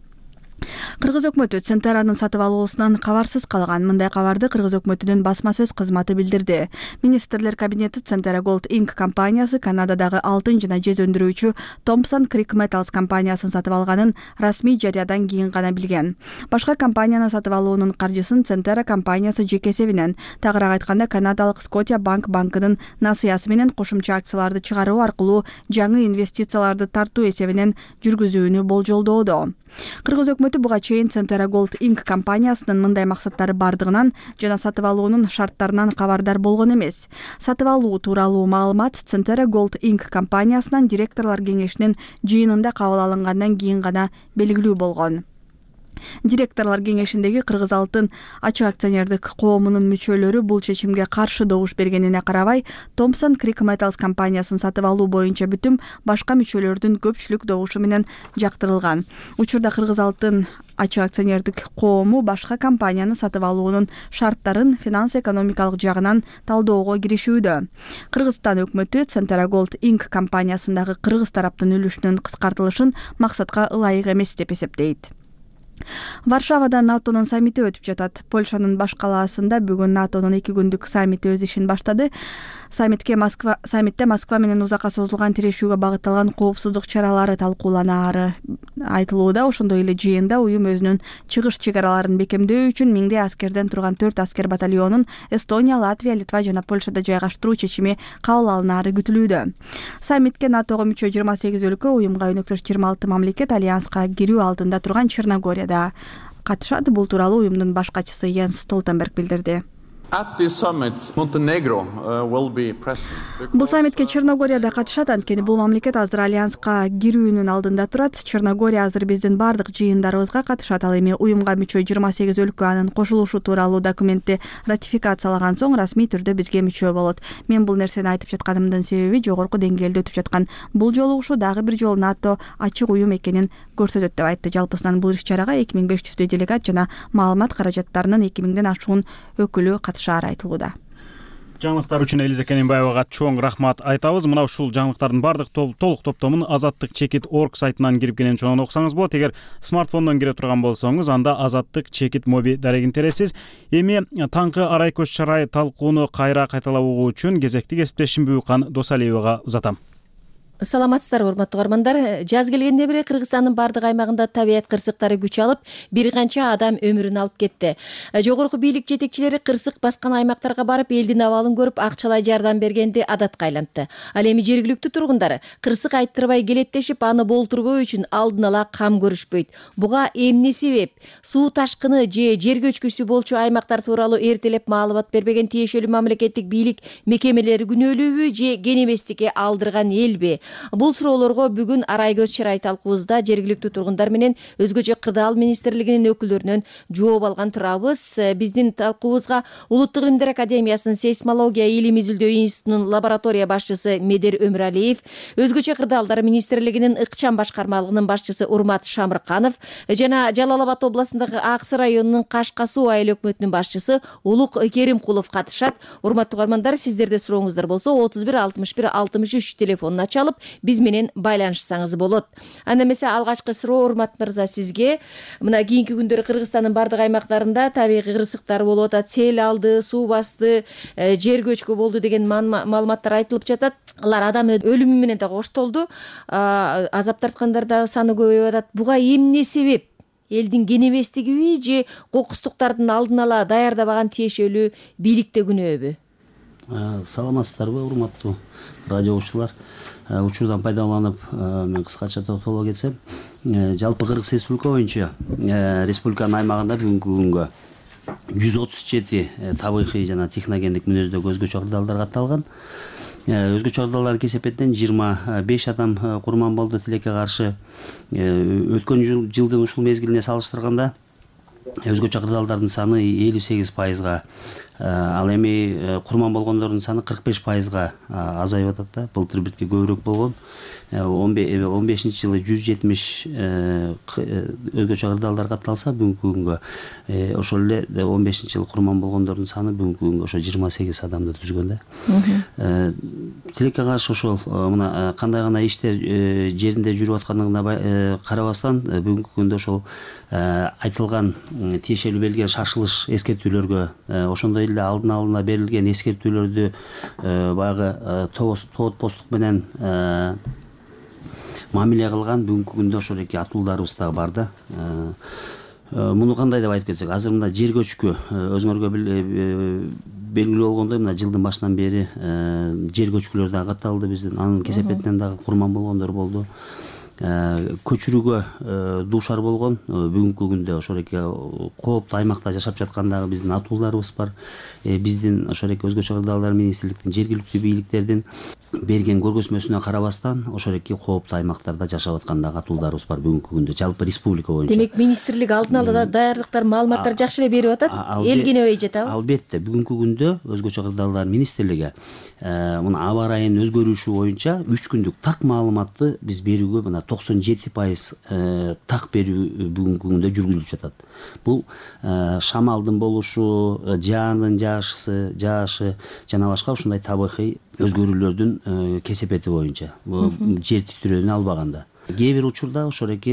Кыргыз өкмөтү Центеранын сатып алуусунан кабарсыз калган. Мындай кабарды Кыргыз өкмөтүнүн басма сөз кызматы билдирди. Министрлер кабинети Centera Gold инк компаниясы Канададагы алтын жана жез өндүрүүчү Thompson Creek Metals компаниясын сатып алганын расмий жарыядан кийин гана билген. Башка компанияны сатып алуунун каржысын Centera компаниясы жеке эсебинен, тагыраак айтканда Канадалык Scotia Bank банкынын насыясы менен кошумча акцияларды чыгаруу аркылуу жаңы инвестицияларды тартуу эсебинен жүргүзүүнү болжолдоодо. Кыргыз өкмөтү буга чейин Centera Gold инк компаниясынын мындай максаттары бардыгынан жана сатып алуунун шарттарынан кабардар болгон эмес. Сатып алуу тууралуу маалымат Centera Gold инк компаниясынын директорлор кеңешинин жыйынында кабыл алынгандан кийин гана белгилүү болгон. Директорлор кеңешиндеги Кыргыз алтын ачык акционердик коомунун мүчөлөрү бул чечимге каршы добуш бергенине карабай, Thompson Creek Metals компаниясын сатып алуу боюнча бүтүм башка мүчөлөрдүн көпчүлүк добушу менен жактырылган. Учурда Кыргыз алтын ачык акционердик коому башка компанияны сатып алуунун шарттарын финанс-экономикалык жагынан талдоого киришүүдө. Кыргызстан өкмөтү Centera Gold инк компаниясындагы кыргыз тараптын үлүшүнүн кыскартылышын максатка ылайык эмес деп эсептейт. Варшавада НАТОнун саммити өтүп жатат. Польшанын баш калаасында бүгүн НАТОнун эки күндүк саммити өз ишин баштады. Саммитке Москва саммитте Москва менен узакка созулган тирешүүгө багытталган коопсуздук чаралары талкууланаары айтылууда. Ошондой эле жыйында уюм өзүнүн чыгыш чек араларын бекемдөө үчүн миңдей аскерден турган төрт аскер батальонун Эстония, Латвия, Литва жана Польшада жайгаштыруу чечими кабыл алынаары күтүлүүдө. Саммитке НАТОго мүчө жыйырма сегиз өлкө, уюмга өнөктөш жыйырма алты мамлекет, альянска кирүү алдында турган Черногорияда катышат. Бул тууралуу уюмдун баш катчысы Йенс Столтенберг билдирди. Бул саммитке Черногорияда катышат, анткени бул мамлекет азыр альянска кирүүнүн алдында турат. Черногория азыр биздин бардык жыйындарыбызга катышат. Ал эми уюмга мүчө жыйырма сегиз өлкө анын кошулушу тууралуу документти ратификациялаган соң расмий түрдө бизге мүчө болот. Мен бул нерсени айтып жатканымдын себеби жогорку деңгээлде өтүп жаткан бул жолугушуу дагы бир жолу НАТО ачык уюм экенин көрсөтөт деп айтты. Жалпысынан бул иш-чарага эки миң беш жүздөй делегат жана маалымат каражаттарынын эки миңден ашуун өкүлү катышаары айтылууда. Жаңылыктар үчүн Элиза Кененбаевага чоң рахмат айтабыз. Мына ушул жаңылыктардын бардык толук топтомун азаттык чекит точка орг сайтынан кирип кенен чоң окусаңыз болот. Эгер смартфондон кире турган болсоңуз, анда азаттык чекит моби дарегин тересиз. Эми таңкы арай көз чарай талкууну кайра кайталап угуу үчүн кезекти кесиптешим Буюкан Досалиевага узатам. Саламатсыздар урматтуу угармандар. Жаз келгенде бери Кыргызстандын бардык аймагында табият кырсыктары күч алып, бир канча адам өмүрүн алып кетти. Жогорку бийлик жетекчилери кырсык баскан аймактарга барып, элдин абалын көрүп, акчалай жардам бергенди адатка айлантты. Ал эми жергиликтүү тургундар кырсык айттырбай келеттешип, аны болтурбоо үчүн алдын ала кам көрүшпөйт. Буга эмне себеп? Суу ташкыны же жер көчкүсү болчу аймактар тууралуу эртелеп маалымат бербеген тиешелүү мамлекеттик бийлик мекемелери күнөөлүүбү же кен эместикке алдырган элби? Бул суроолорго бүгүн арай көз чарай талкуубузда жергиликтүү тургундар менен өзгөчө Кырдаал министрлигинин өкүлдөрүнөн жооп алган турабыз. Биздин талкуубузга Улуттук илимдер академиясынын сейсмология илим изилдөө институтунун лаборатория башчысы Медер Өмүралиев, өзгөчө Кырдаалдар министрлигинин ыкчам башкармалыгынын башчысы Урмат Шамырканов жана Жалал Абад областындагы Аксы районунун Кашка суу айыл өкмөтүнүн башчысы Улук Керимкулов катышат. Урматтуу угармандар, сиздерде сурооңуздар болсо отуз бир алтымыш бир алтымыш үч телефонуна чалып биз менен байланышсаңыз болот. Анда эмесе алгачкы суроо Урмат мырза сизге. Мына кийинки күндөрү Кыргызстандын бардык аймактарында табигый кырсыктар болуп атат, сел алды, суу басты, жер көчкү болду деген маалыматтар айтылып жатат. Алар адам өлүмү менен да коштолду. Азап тарткандар да саны көбөйүп атат. Буга эмне себеп? Элдин кен эместигиби же кокустуктардын алдын ала даярдабаган тиешелүү бийликте күнөөбү? Саламатсыздарбы, урматтуу радио угуучулар. Учурдан пайдаланып, мен кыскача токтоло кетсем, жалпы Кыргыз Республика боюнча республиканын аймагында бүгүнкү күнгө жүз отуз жети табигый жана техногендик мүнөздөгү өзгөчө кырдаалдар катталган. Өзгөчө кырдаалдардын кесепетинен жыйырма беш адам курман болду тилекке каршы. Өткөн жылдын ушул мезгилине салыштырганда өзгөчө кырдаалдардын саны элүү сегиз пайызга, ал эми курман болгондордун саны кырк беш пайызга азайып атат да. Былтыр биртке көбүрөөк болгон. он бешинчи жылы жүз жетимиш өзгөчө кырдаалдар катталса, бүгүнкү күнгө ошол эле он бешинчи жылы курман болгондордун саны бүгүнкү күнгө ошо жыйырма сегиз адамды түзгөн да. Тилекке каршы ошол мына кандай гана иштер жеринде жүрүп аткандыгына карабастан, бүгүнкү күндө ошол айтылган тиешелүү берилген шашылыш эскертүүлөргө, ошондой эле алдын ала берилген эскертүүлөрдү баягы тоот посттук менен мамиле кылган бүгүнкү күндө ошол эки атуулдарыбыз дагы бар да. Муну кандай деп айтып кетсек, азыр мына жер көчкү өзүңөргө белгилүү болгондой, мына жылдын башынан бери жер көчкүлөр дагы катталды биздин, анын кесепетинен дагы курман болгондор болду. Көчүрүүгө дуушар болгон бүгүнкү күндө ошол эки кооптуу аймакта жашап жаткан дагы биздин атууларыбыз бар. Биздин ошол эки өзгөчө кырдаалдар министрликтин жергиликтүү бийликтердин берген көргөзмөсүнө карабастан, ошол эки кооптуу аймактарда жашап аткан дагы атуулдарыбыз бар бүгүнкү күндө, жалпы республика боюнча. Демек министрлик алдын ала даярдыктар, маалыматтар жакшы эле берип атат, эл кенебей жатабы? Албетте, бүгүнкү күндө өзгөчө кырдаалдар министрлиги мына аба ырайынын өзгөрүшү боюнча үч күндүк так маалыматты биз берүүгө мына токсон жети пайыз так берүү бүгүнкү күндө жүргүзүлүп жатат. Бул шамалдын болушу, жаандын жаашысы, жаашы жана башка ушундай табигый өзгөрүүлөрдүн кесепети боюнча, жер титирөөнү албаганда. кээ бир учурда ошол эки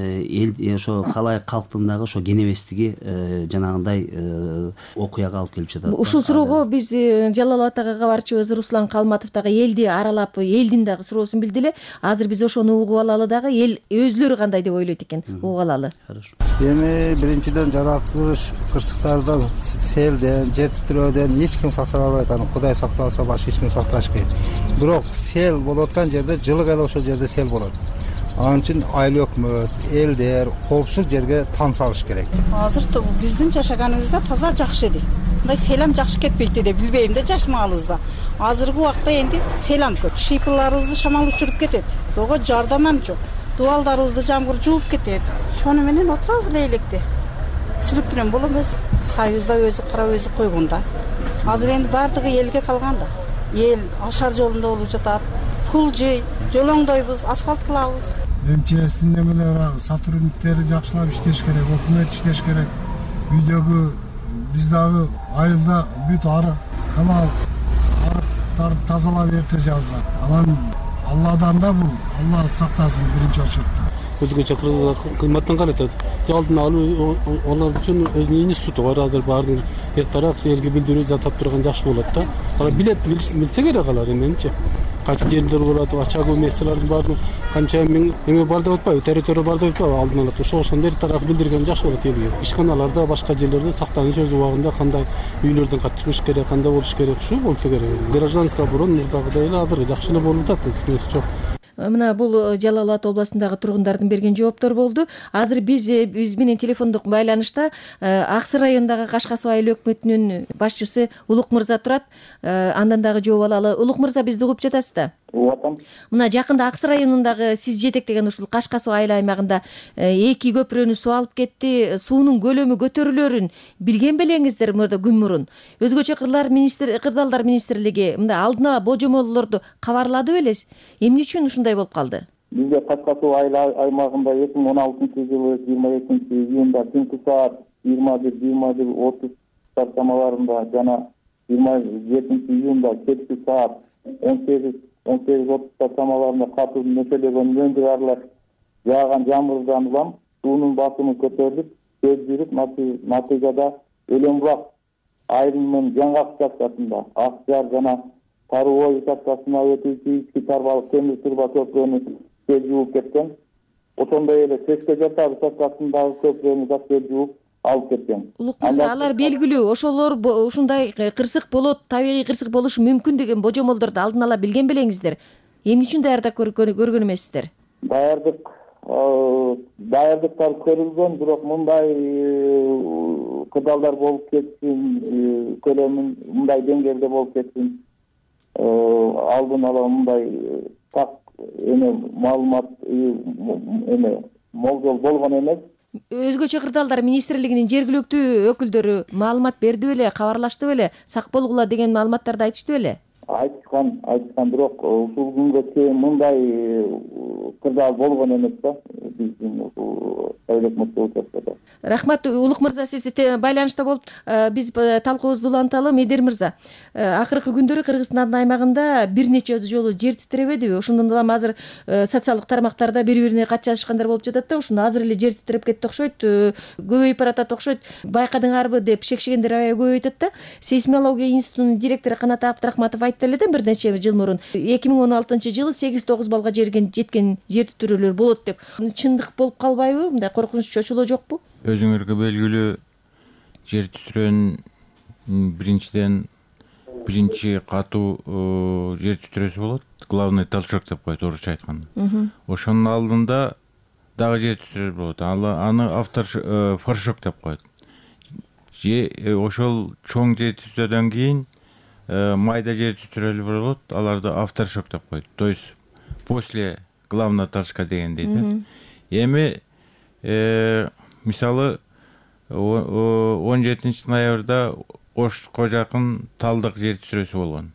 эл ошо калай калктын дагы ошо кенебестиги жанагындай окуяга алып келип жатат. Ушул суроого биз Жалал Абад ага барчыбыз Руслан Калматов дагы элди аралап элдин дагы суроосун билди эле. Азыр биз ошону угуп алалы дагы, эл өзүлөрү кандай деп ойлойт экен, угуп алалы. Эми биринчиден жаратылыш кырсыктардан, селден, жер титирөөдөн эч ким сактана албайт. Аны Кудай сактаса башка эч ким сакташ кыйын. Бирок сел болуп аткан жерде жылык эле ошол жерде сел болот. Анын үчүн айыл өкмөт, элдер коопсуз жерге тан салыш керек. Азыр биздин жашаганыбызда таза жакшы эди. Мындай селам жакшы кетпейт деп билбейм да жаш маалыбызда. Азыркы убакта энди селам көп. Шыйпыларыбызды шамал учуруп кетет. Ого жардамам жок. Дубалдарыбызды жамгыр жууп кетет. Шону менен отурабыз эле электе. Сүлүктүрөн болом өзү. Союзда өзү карап өзү койгон да. Азыр энди баардыгы элге калган да. Эл ашар жолунда болуп жатат. Пул жей, жолоңдойбуз, асфальт кылабыз. МЧСтин немелери, сотрудниктери жакшылап иштеш керек, өкмөт иштеш керек. Үйдөгү биз дагы айылда бүт арык, канал, арыктарды тазалап эрте жазда. Анан Алладан да бул, Алла сактасын биринчи очередде. Өзгөчө кызматтан каратат. Алдын алуу алар үчүн өзүнүн институту бар, азыр баардыгын эртарак элге билдирүү жатап турган жакшы болот да. Алар билет билсе керек алар эменчи. Кайсы жерлер болот, ачагы местелердин баардыгы канча эме бар деп атпайбы, территория бар деп атпайбы, алдын ала ошол ошондой тарап билдирген жакшы болот элге. Ишканаларда, башка жерлерде сактаныш өз убагында кандай үйлөрдөн качыш керек, кандай болуш керек, ушу болсо керек. Гражданский оборона мурдагыдай эле азыр жакшы эле болуп атат, эч жок. Мына бул Жалал Абад областындагы тургундардын берген жооптор болду. Азыр биз биз менен телефондук байланышта Аксы районундагы Кашка Суу айыл өкмөтүнүн башчысы Улук мырза турат. Андан дагы жооп алалы. Улук мырза, бизди угуп жатасыз да? Угатам. Мына жакында Аксы районундагы сиз жетектеген ушул Кашка Суу айыл аймагында эки көпүрөнү суу алып кетти. Суунун көлөмү көтөрүлөрүн билген белеңиздер мурда күн мурун. Өзгөчө кырлар министр кырдаалдар министрлиги мындай алдын ала божомолдорду кабарлады белес. Эмне үчүн ушундай болуп калды? Бизде Кашка Суу айыл аймагында эки миң он алтынчы жылы жыйырма экинчи июнда түнкү саат жыйырма бир жыйырма бир отуз чамаларында жана жыйырма жетинчи июнда кечки саат он сегиз он сегиз отуз чамаларында катуу нөсөлөгөн мөңгү аралаш жааган жамгырдан улам суунун басымы көтөрүлүп, тез жүрүп, натыйжада Өлөмбулак айылынын жаңгак участкасында Акжар жана Таруу участкасына өтүүчү ички тарбалык темир турба көпүрөнү тез жууп кеткен. Ошондой эле Чечке Жата участкасындагы көпүрөнү да тез жууп алып кеткен. Улук мырза, алар белгилүү, ошолор ушундай кырсык болот, табигый кырсык болушу мүмкүн деген божомолдорду алдын ала билген белеңиздер. Эмне үчүн даярдап көргөн эмессиздер? Даярдык даярдыктар көрүлгөн, бирок мындай кырдаалдар болуп кетсин, көлөмүн мындай деңгээлде болуп кетсин, алдын ала мындай так эме маалымат эме молжол болгон эмес. Өзгөчө кырдаалдар министрлигинин жергиликтүү өкүлдөрү маалымат берди беле, кабарлашты беле, сак болгула деген маалыматтарды айтышты беле? Айтышкан, айтышкан, бирок ушул күнгө чейин мындай кырдаал болгон эмес да биздин ушул айыл өкмөттүк участкада. Рахмат, Улук мырза, сиз байланышта болуп биз талкуубузду уланталы. Медер мырза, акыркы күндөрү Кыргызстандын аймагында бир нече жолу жер титиребедиби? Ошондон улам азыр социалдык тармактарда бири-бирине кат жазышкандар болуп жатат да, ушуну азыр эле жер титиреп кетти окшойт, көбөйүп баратат окшойт. Байкадыңарбы деп шекшегендер аябай көп айтат да. Сейсмология институтунун директору Канат Абдрахматов айтты эле да бир нече жыл мурун эки миң он алтынчы жылы сегиз тогуз балга жерген жеткен жер титирүүлөр болот деп. Чындык болуп калбайбы? Мындай коркунуч чочуло жокпу? Өзүңөргө белгилүү, жер титирөөнүн биринчиден биринчи катуу жер титирөөсү болот. Главный толчок деп коет орусча айтканда. Ошонун алдында дагы жер титирөө болот. Аны автор форшок деп коет. Ошол чоң жер титирөөдөн кийин майда жер титирөөлөр болот. Аларды авторшок деп коет. То есть после главного толчка дегендей да. Эми мисалы он жетинчи ноябрда Ошко жакын талдык жер титирөөсү болгон.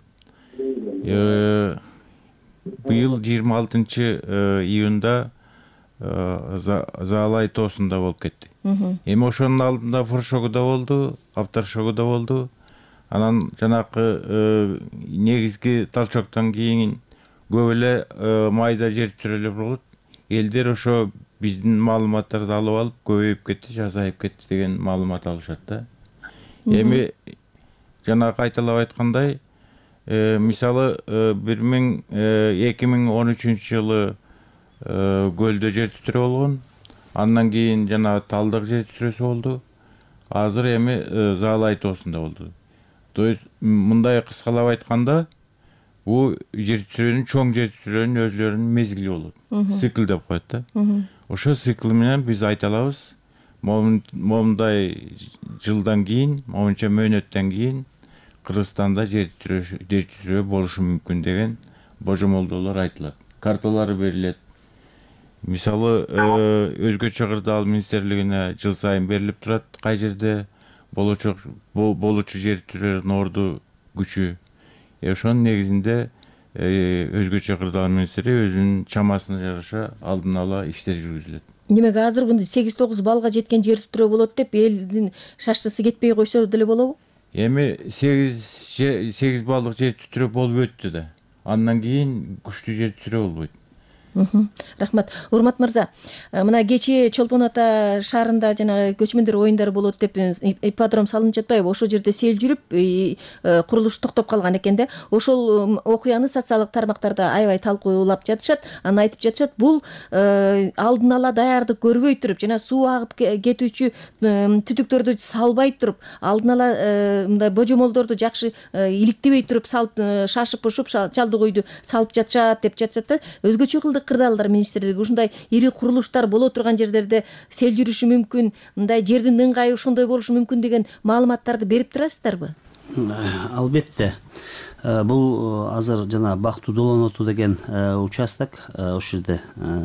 Быйыл жыйырма алтынчы июнда Заалай тоосунда болуп кетти. Эми ошонун алдында форшогу да болду, авторшогу да болду. Анан жанакы негизги толчоктон кийин көп эле майда жер титирөөлөр болот. элдер ошо биздин маалыматтарды алып алып көбөйүп кетти, жазайып кетти деген маалымат алышат да. Эми жана кайталап айткандай, мисалы бир миң эки миң он үчүнчү жылы көлдө жер титирөө болгон, андан кийин жана талдык жер титирөөсү болду. Азыр эми Заалай тоосунда болду. То есть мындай кыскалап айтканда, бул жер титирөөнүн, чоң жер титирөөнүн өзлөрүнүн мезгили болот. Цикл деп коет да. Ошо цикл менен биз айта алабыз, момундай жылдан кийин, момунча мөөнөттөн кийин Кыргызстанда жер титирөө болушу мүмкүн деген божомолдоолор айтылат. Карталары берилет. Мисалы, өзгөчө кырдаал министрлигине жыл сайын берилип турат, кай жерде болочу жер титирөөнүн орду күчү. Ошонун негизинде өзгөчө кырдаал министри өзүнүн чамасына жараша алдын ала иштер жүргүзүлөт. Демек азыр мындай сегиз тогуз балга жеткен жер титирөө болот деп элдин шашчысы кетпей койсо деле болобу? Эми сегиз балдык жер титирөө болуп өттү да. Андан кийин күчтүү жер титирөө болбойт. Рахмат. Урмат мырза, мына кечээ Чолпон Ата шаарында жана көчмөндөр оюндары болот деп ипподром салынып жатпайбы? Ошол жерде сел жүрүп, курулуш токтоп калган экен да. Ошол окуяны социалдык тармактарда аябай талкуулап жатышат. Аны айтып жатышат, бул алдын ала даярдык көрбөй туруп, жана суу агып кетүүчү түтүктөрдү салбай туруп, алдын ала мындай божомолдорду жакшы иликтебей туруп салып, шашып ушуп чалдык үйдү салып жатышат деп жатышат да. Өзгөчө кылдык кырдаалдар министрлиги ушундай ири курулуштар боло турган жерлерде сел жүрүшү мүмкүн, мындай жердин ыңгайы ошондой болушу мүмкүн деген маалыматтарды берип турасыздарбы? Албетте. Бул азыр жана Бактуу Долоноту деген участок, ошол жерде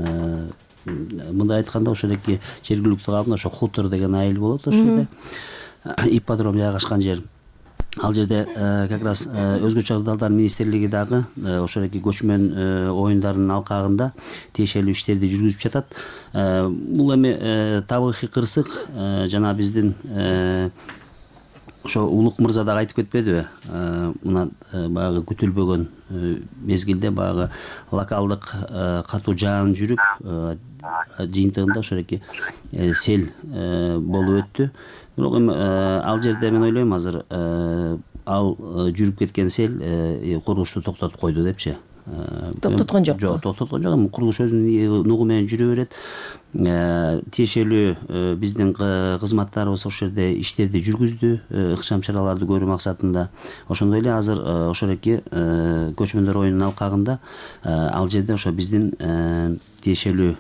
мындай айтканда ошол эки жергиликтүү калган ошо Хутор деген айыл болот, ошол жерде ипподром жайгашкан жер. Ал жерде как раз өзгөчө кырдаалдар министрлиги дагы ошол эки көчмөн оюндарынын алкагында тиешелүү иштерди жүргүзүп жатат. Бул эми табигый кырсык жана биздин ошо Улук мырза дагы айтып кетпедиби? Мына баягы күтүлбөгөн мезгилде баягы локалдык катуу жаан жүрүп, жыйынтыгында ошол эки сел болуп өттү. Бирок эми ал жерде мен ойлойм азыр ал жүрүп кеткен сел курулушту токтотуп койду депчи. Токтоткон жок. Жок, токтоткон жок. Курулуш өзүнүн нугу менен жүрө берет. Тиешелүү биздин кызматтарыбыз ошол жерде иштерди жүргүздү, ыкчам чараларды көрүү максатында. Ошондой эле азыр ошол эки көчмөндөр оюнунун алкагында ал жерде ошо биздин тиешелүү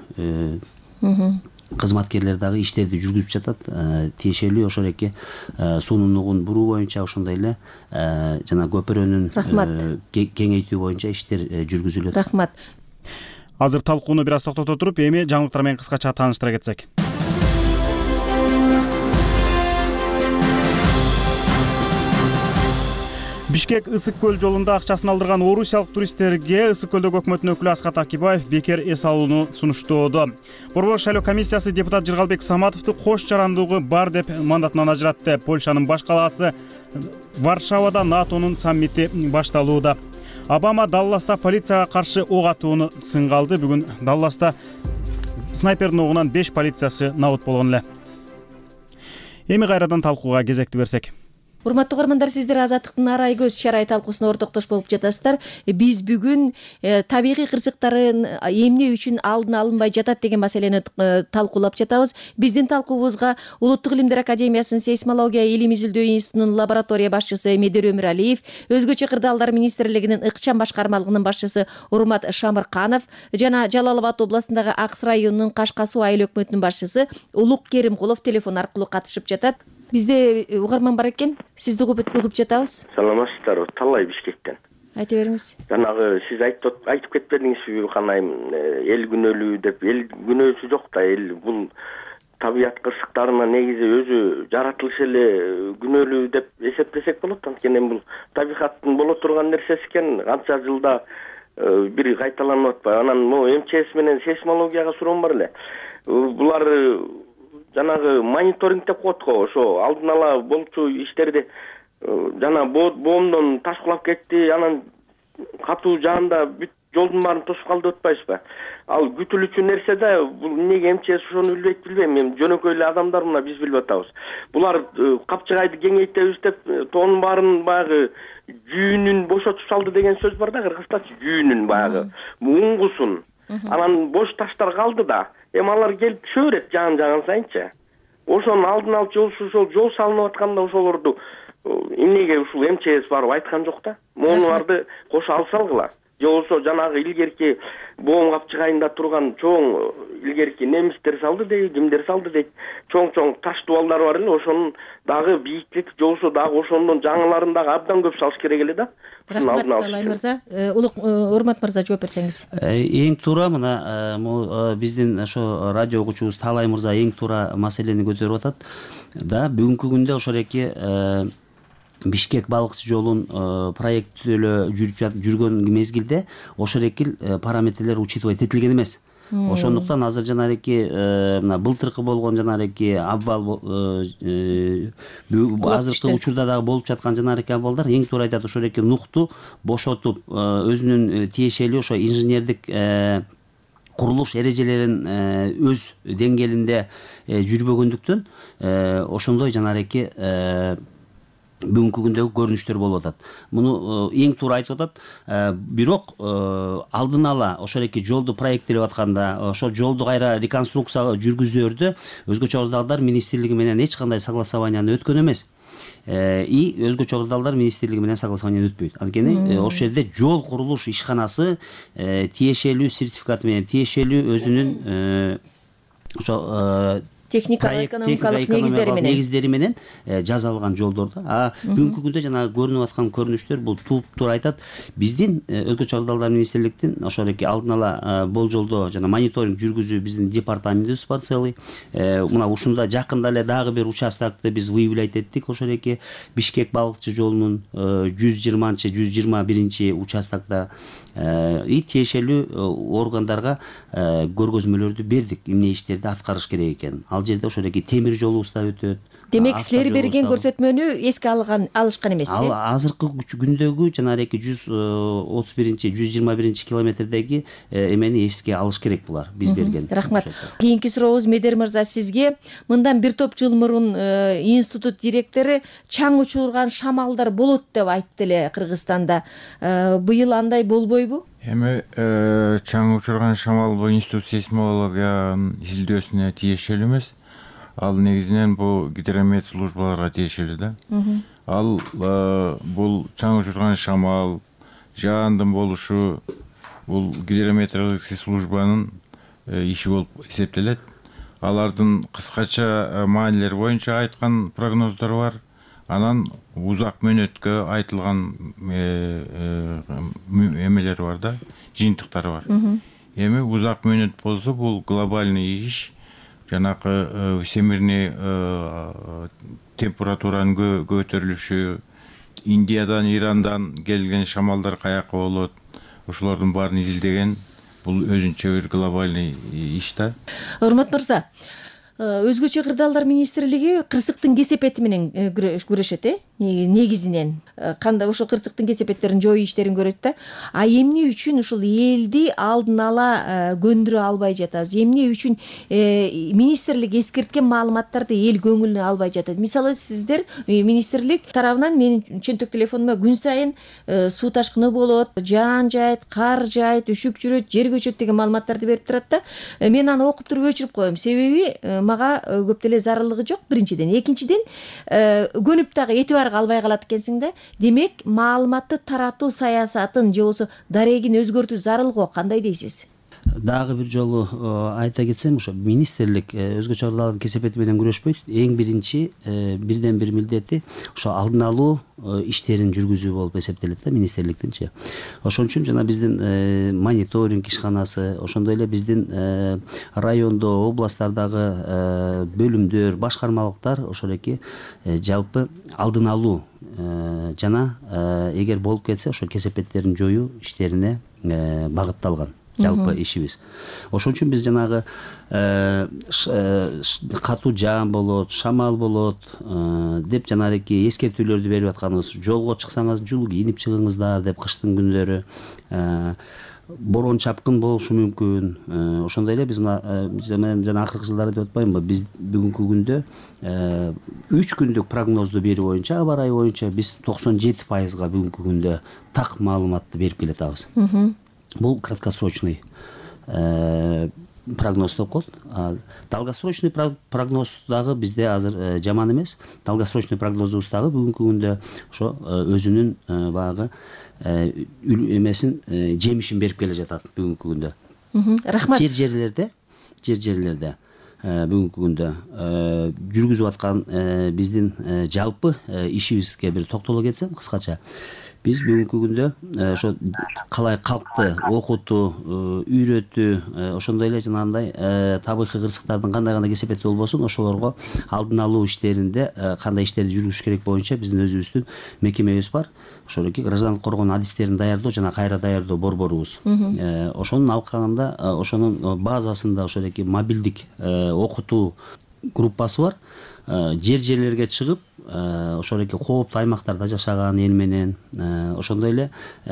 кызматкерлер дагы иштерди жүргүзүп жатат. Тиешелүү ошол эки суунун нугун буруу боюнча, ошондой эле жана көпөрөнүн кеңейтүү боюнча иштер жүргүзүлөт. Рахмат. Азыр талкууну бир аз токтото туруп, эми жаңылыктар менен кыскача тааныштыра кетсек. Бишкек Ысык көл жолунда акчасын алдырган орусиялык туристтерге Ысык көлдөгү өкмөттүн өкүлү Аскат Акибаев бекер эс алууну сунуштоодо. Борбор шайлоо комиссиясы депутат Жыргалбек Саматовду кош жарандыгы бар деп мандатынан ажыратты. Польшанын баш калаасы Варшавада натонун саммити башталууда. Обама Далласта полицияга каршы ок атууну сынга алды. Бүгүн Далласта снайпердин огунан беш полициячы набыт болгон эле. Эми кайрадан талкууга кезекти берсек. Урматтуу угармандар, сиздер Азаттыктын Арай көз чарай талкуусуна ортоктош болуп жатасыздар. Биз бүгүн табигый кырсыктарын эмне үчүн алдын алынбай жатат деген маселени талкуулап жатабыз. Биздин талкуубузга Улуттук илимдер академиясынын сейсмология илим изилдөө институтунун лаборатория башчысы Медер Өмүралиев, Өзгөчө кырдаалдар министрлигинин ыкчам башкармалыгынын башчысы Урмат Шамырканов жана Жалал Абад областындагы Акс районунун Кашка суу айыл өкмөтүнүн башчысы Улук Керимкулов телефон аркылуу катышып жатат. Бизде угарман бар экен, сизди угуп жатабыз. Саламатсыздарбы, Таллай Бишкектен. Айта бериңиз. Жанагы сиз айтып айтып кетпедиңизби, канайым эл күнөөлүү деп, эл күнөөсү жок да, эл бул табият кырсыктарына негизи өзү жаратылышы эле күнөөлүү деп эсептесек болот. Анткени бул табигаттын боло турган нерсеси экен, канча жылда бир кайталанып атпайбы. Анан могу эм че эс менен сейсмологияга суроом бар эле. Булар жанагы мониторинг деп коет го, ошо алдын ала болчу иштерди жана боомдон таш кулап кетти, анан катуу жаанда бүт жолдун баарын тосуп калды деп атпайбызбы? Ал күтүлүүчү нерсе да бул эмнеге МЧС ошону билбейт билбейм. Эми жөнөкөй эле адамдар мына биз билип атабыз. Булар капчыгайды кеңейтебиз деп тоонун баарын баягы жүүнүн бошотуп салды деген сөз бар да Кыргызстачы, жүүнүн баягы уңгусун. Анан бош таштар калды да. Эми алар келип түшө берет жаан жаган сайынчы. Ошонун алдын алып жол ошол жол салынып атканда ошолорду эмнеге ушул МЧС барып айткан жок да. Монуларды кошо алса алгыла. Же болбосо жанагы илгерки боом капчыгайында турган чоң илгерки немистер салды дейт, кимдер салды дейт. Чоң-чоң таш дубалдар бар эле, ошонун дагы бийиктик, же болбосо дагы ошондон жаңыларын дагы абдан көп салыш керек эле да. Рахмат Талай мырза. Улук Урмат мырза жооп берсеңиз. Эң туура мына могу биздин ошо радио угуучубуз Талай мырза эң туура маселени көтөрүп атат. Да, бүгүнкү күндө ошол эки Бишкек балыкчы жолун проекттөлө жүргөн мезгилде ошол эки параметрлер учитывать этилген эмес. Ошондуктан азыр жанареки мына былтыркы болгон жанареки абвал азыркы учурда дагы болуп жаткан жанареки абвалдар эң туура айтат, ошол эки нукту бошотуп өзүнүн тиешелүү ошо инженердик курулуш эрежелерин өз деңгээлинде жүрбөгөндүктөн ошондой жанареки бүгүнкү күндөгү көрүнүштөр болуп атат. Муну эң туура айтып атат. Бирок алдын ала ошол эки жолду проекттелип атканда, ошол жолду кайра реконструкция жүргүзөрдө өзгөчө кырдаалдар министрлиги менен эч кандай согласованияны өткөн эмес. И өзгөчө кырдаалдар министрлиги менен согласование өтпөйт. Анткени ошол жерде жол курулуш ишканасы тиешелүү сертификаты менен тиешелүү өзүнүн ошо техникалык экономикалык негиздери менен негиздери менен жасалган жолдорду. А бүгүнкү күндө жана көрүнүп аткан көрүнүштөр бул туп-туура айтат. Биздин өзгөчө кырдаалдар министрликтин ошол эки алдын ала болжолдоо жана мониторинг жүргүзүү биздин департаментибиз бар целый. Мына ушунда жакында эле дагы бир участокты биз выявлять эттик. Ошол эки Бишкек балыкчы жолунун жүз жыйырманчы жүз жыйырма биринчи участокта и тиешелүү органдарга көргөзмөлөрдү бердик, эмне иштерди аткарыш керек экен. Ал жерде ошол эки темир жолубуз да өтөт. Демек силер берген көрсөтмөнү эске алган алышкан эмес. Ал азыркы күндөгү жанареки жүз отуз биринчи жүз жыйырма биринчи километрдеги эмени эске алыш керек булар биз берген. Рахмат. Кийинки сурообуз Медер мырза сизге. Мындан бир топ жыл мурун институт директору чаң учурган шамалдар болот деп айтты эле Кыргызстанда. Быйыл андай болбойбу? Эми чаң учурган шамал бул институт сейсмологиянын изилдөөсүнө тиешелүү эмес. Ал негизинен бул гидромет службаларга тиешелүү да. Ал бул чаң учурган шамал, жаандын болушу бул гидрометриялык службанын иши болуп эсептелет. Алардын кыскача маанилер боюнча айткан прогноздор бар. Анан узак мөөнөткө айтылган эмелер бар да, жыйынтыктары бар. Эми узак мөөнөт болсо бул глобальный иш, жанакы всемирный температуранын көтөрүлүшү, Индиядан, Ирандан келген шамалдар каяка болот, ошолордун баарын изилдеген бул өзүнчө бир глобальный иш да. Урмат мырза, өзгөчө кырдаалдар министрлиги кырсыктын кесепети менен күрөшөт, э? Негизинен кандай ошол кырсыктын кесепеттерин жоюу иштерин көрөт да. А эмне үчүн ушул элди алдын ала көндүрө албай жатабыз? Эмне үчүн министрлик эскерткен маалыматтарды эл көңүлүнө албай жатат? Мисалы сиздер министрлик тарабынан менин чөнтөк телефонума күн сайын суу ташкыны болот, жаан жайт, кар жайт, үшүк жүрөт, жер көчөт деген маалыматтарды берип турат да. Мен аны окуп туруп өчүрүп коем. Себеби мага көп деле зарылыгы жок биринчиден. Экинчиден көнүп дагы этибарга албай калат экенсиң да. Демек, маалыматты таратуу саясатын же болбосо дарегин өзгөртүү зарыл го, кандай дейсиз? Дагы бир жолу айта кетсем, ошо министрлик өзгөчө кырдаалдын кесепети менен күрөшпөйт. Эң биринчи бирден бир милдети ошо алдын алуу иштерин жүргүзүү болуп эсептелет да министрликтинчи. Ошон үчүн жана биздин мониторинг ишканасы, ошондой эле биздин райондо, областтардагы бөлүмдөр, башкармалыктар ошол эки жалпы алдын алуу жана эгер болуп кетсе ошо кесепеттерин жоюу иштерине багытталган жалпы ишибиз. Ошон үчүн биз жанагы катуу жаан болот, шамал болот деп жанареки эскертүүлөрдү берип атканыбыз. Жолго чыксаңыз жулук ийинип чыгыңыздар деп кыштын күндөрү. борон чапкын болушу мүмкүн. Ошондой эле биз мен жана акыркы жылдары деп атпаймынбы, биз бүгүнкү күндө үч күндүк прогнозду берүү боюнча, аба ырайы боюнча биз токсон жети пайызга бүгүнкү күндө так маалыматты берип келатабыз. Бул краткосрочный прогноз деп коет. Долгосрочный прогноз дагы бизде азыр жаман эмес. Долгосрочный прогнозубуз дагы бүгүнкү күндө ошо өзүнүн баягы эмесин жемишин берип келе жатат бүгүнкү күндө. Рахмат. Жер жерлерде, жер жерлерде бүгүнкү күндө жүргүзүп аткан биздин жалпы ишибизге бир токтоло кетсем кыскача. Биз бүгүнкү күндө ошо калай калкты окутуу, үйрөтүү, ошондой эле жанагындай табигый кырсыктардын кандай гана кесепети болбосун, ошолорго алдын алуу иштеринде кандай иштерди жүргүзүш керек боюнча биздин өзүбүздүн мекемебиз бар. Ошол эки граждандык коргоонун адистерин даярдоо жана кайра даярдоо борборубуз. Ошонун алкагында, ошонун базасында ошол эки мобилдик окутуу группасы бар. Жер жерлерге чыгып, ошол эки кооптуу аймактарда жашаган эл менен, ошондой эле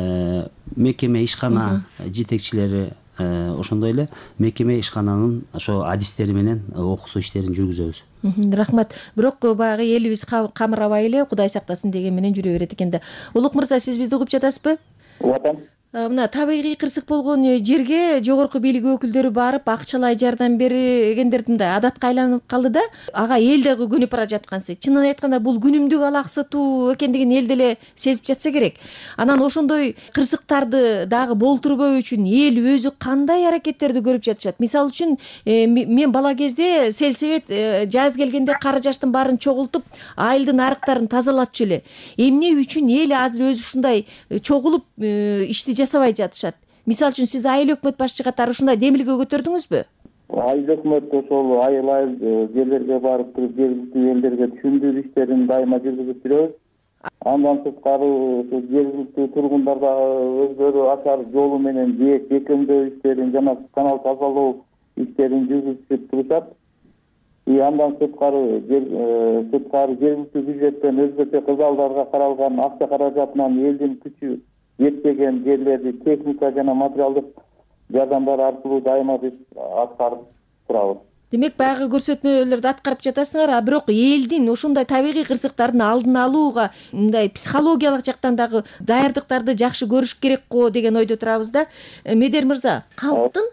мекеме ишкана жетекчилери, ошондой эле мекеме ишкананын ошо адистери менен окутуу иштерин жүргүзөбүз. Рахмат. Бирок баягы элибиз камырабай эле Кудай сактасын деген менен жүрө берет экен да. Улук мырза, сиз бизди угуп жатасызбы? Угатам. Мына табигый кырсык болгон жерге жогорку бийлик өкүлдөрү барып акчалай жардам бергендер мындай адатка айланып калды да, ага эл дагы көнүп бара жаткансый. Чынын айтканда бул күнүмдүк алаксытуу экендигин эл деле сезип жатса керек. Анан ошондой кырсыктарды дагы болтурбоо үчүн эл өзү кандай аракеттерди көрүп жатышат? Мисалы үчүн мен бала кезде сельсовет жаз келгенде кары жаштын баарын чогултуп, айылдын арыктарын тазалатчу эле. Эмне үчүн эл азыр өзү ушундай чогулуп ишти жасабай жатышат? Мисалы үчүн сиз айыл өкмөт башчы катары ушундай демилге көтөрдүңүзбү? Айыл өкмөт ошол айыл айыл жерлерге барып туруп жергиликтүү элдерге түшүндүрүү иштерин дайыма жүргүзүп жүрөбүз. Андан сырткары ошо жергиликтүү тургундар да өздөрү ачар жолу менен жээк бекемдөө иштерин жана канал тазалоо иштерин жүргүзүп турушат. И андан сырткары сырткары жергиликтүү бюджеттен өзгөчө кызалдарга каралган акча каражатынан элдин күчү жетпеген жерлерди техника жана материалдык жардамдар аркылуу дайыма биз аткарып турабыз. Демек баягы көрсөтмөлөрдү аткарып жатасыңар, а бирок элдин ушундай табигый кырсыктардын алдын алууга мындай психологиялык жактан дагы даярдыктарды жакшы көрүш керек го деген ойдо турабыз да. Медер мырза, калктын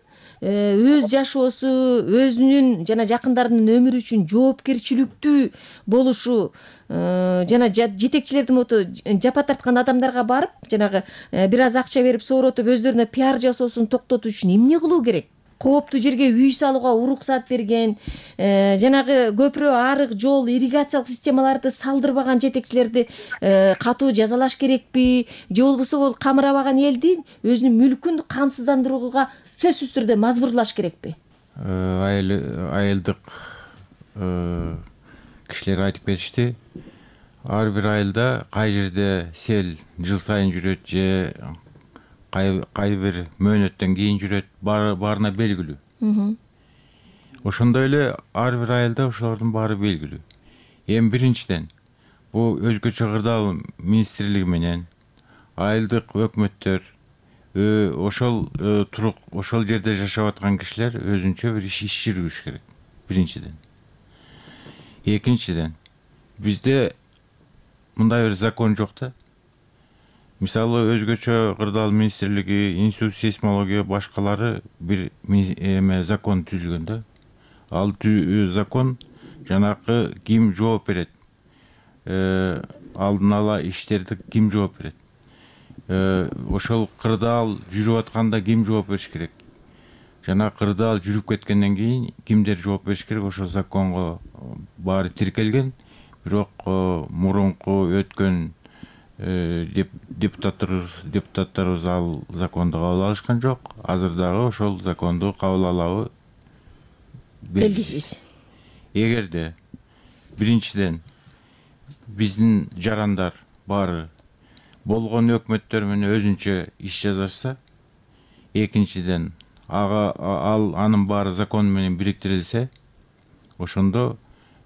өз жашоосу, өзүнүн жана жакындарынын өмүрү үчүн жоопкерчиликтүү болушу жана жетекчилердин мото жапа тарткан адамдарга барып, жанагы бир аз акча берип сооротуп өздөрүнө пиар жасоосун токтотуу үчүн эмне кылуу керек? Кооптуу жерге үй салууга уруксат берген, жанагы көпүрө, арык, жол, ирригациялык системаларды салдырбаган жетекчилерди катуу жазалаш керекпи? Же болбосо бул камырабаган элди өзүнүн мүлкүн камсыздандырууга сөзсүз түрдө мажбурлаш керекпи? Айылдык кишилер айтып кетишти. Ар бир айылда кай жерде сел жыл сайын жүрөт же кай бир мөөнөттөн кийин жүрөт, баарына белгилүү. Ошондой эле ар бир айылда ошолордун баары белгилүү. Эми биринчиден бул өзгөчө кырдаал министрлиги менен айылдык өкмөттөр ошол турук ошол жерде жашап аткан кишилер өзүнчө бир иш жүргүзүш керек. Биринчиден. Экинчиден, бизде мындай бир закон жок да. Мисалы, өзгөчө кырдаал министрлиги, институт сейсмология башкалары бир эме закон түзүлгөн да. Ал закон жанакы ким жооп берет? Алдын ала иштерди ким жооп берет? Ошол кырдаал жүрүп атканда ким жооп бериш керек? Жана кырдаал жүрүп кеткенден кийин кимдер жооп бериш керек? Ошол законго баары тиркелген. Бирок мурунку өткөн депутаттарыбыз ал законду кабыл алышкан жок. Азыр дагы ошол законду кабыл алабы белгисиз. Эгерде биринчиден биздин жарандар баары болгон өкмөттөр менен өзүнчө иш жасашса, экинчиден ага ал анын баары закон менен бириктирилсе, ошондо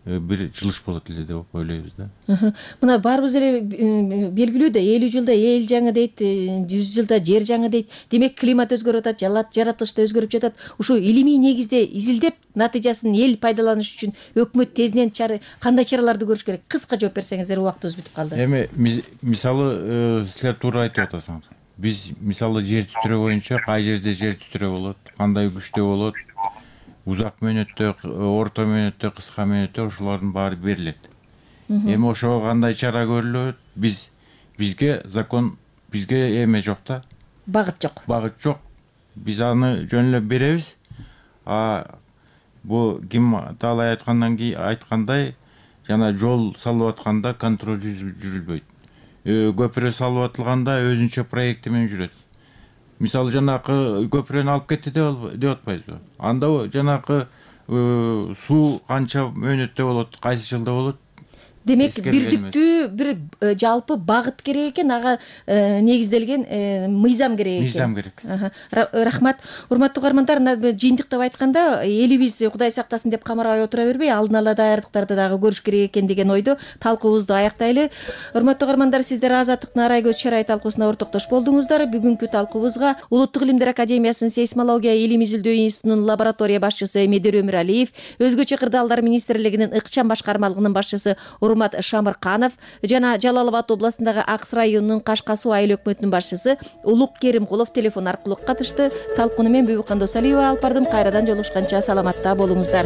бир жылыш болот эле деп ойлойбуз да. Мына баарыбыз эле белгилүү да, элүү жылда эл жаңы дейт, жүз жылда жер жаңы дейт. Демек климат өзгөрүп атат, жаратылыш да өзгөрүп жатат. Ушу илимий негизде изилдеп, натыйжасын эл пайдаланыш үчүн өкмөт тезинен кандай чараларды көрүш керек? Кыска жооп берсеңиздер, убактыбыз бүтүп калды. Эми мисалы силер туура айтып атасыңар. Биз мисалы жер титирөө боюнча кай жерде жер титирөө болот, кандай күчтө болот, узак мөөнөттө, орто мөөнөттө, кыска мөөнөттө ошолордун баары берилет. Эми ошого кандай чара көрүлөт? Биз бизге закон, бизге эме жок да. Багыт жок. Багыт жок. Биз аны жөн эле беребиз. А бу ким талай айткандан кийин айткандай, жана жол салып атканда контроль жүрүлбөйт. Көпүрө салып атылганда өзүнчө проекти менен жүрөт. Мисалы жанакы көпүрөнү алып кетти деп атпайбызбы? Анда жанакы суу канча мөөнөттө болот, кайсы жылда болот? Демек бирдиктүү бир жалпы багыт керек экен, ага негизделген мыйзам керек экен. Мыйзам керек. Рахмат. Урматтуу угармандар, жыйынтыктап айтканда, элибиз Кудай сактасын деп камарабай отура бербей, алдын ала даярдыктарды дагы көрүш керек экен деген ойдо талкуубузду аяктайлы. Урматтуу угармандар, сиздер Азаттыктын Арай көз чарай талкуусуна ортоктош болдуңуздар. Бүгүнкү талкуубузга Улуттук илимдер академиясынын сейсмология илим изилдөө институтунун лаборатория башчысы Медер Өмүралиев, өзгөчө кырдаалдар министрлигинин ыкчам башкармалыгынын башчысы Урмат Шамырканов жана Жалал Абад областындагы Акс районунун Кашка суу айыл өкмөтүнүн башчысы Улук Керимкулов телефон аркылуу катышты. Талкууну мен Бүбүк Кандосалиева алып бардым. Кайрадан жолугушканча саламатта болуңуздар.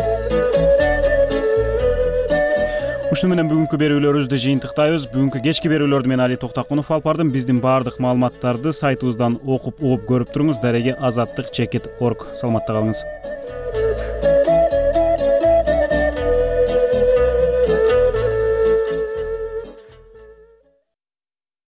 Ушуну менен бүгүнкү берүүлөрүбүздү жыйынтыктайбыз. Бүгүнкү кечки берүүлөрдү мен Али Токтакунов алып бардым. Биздин баардык маалыматтарды сайтыбыздан окуп угуп көрүп туруңуз. Дареги азаттык чекит точка орг. Саламатта калыңыз.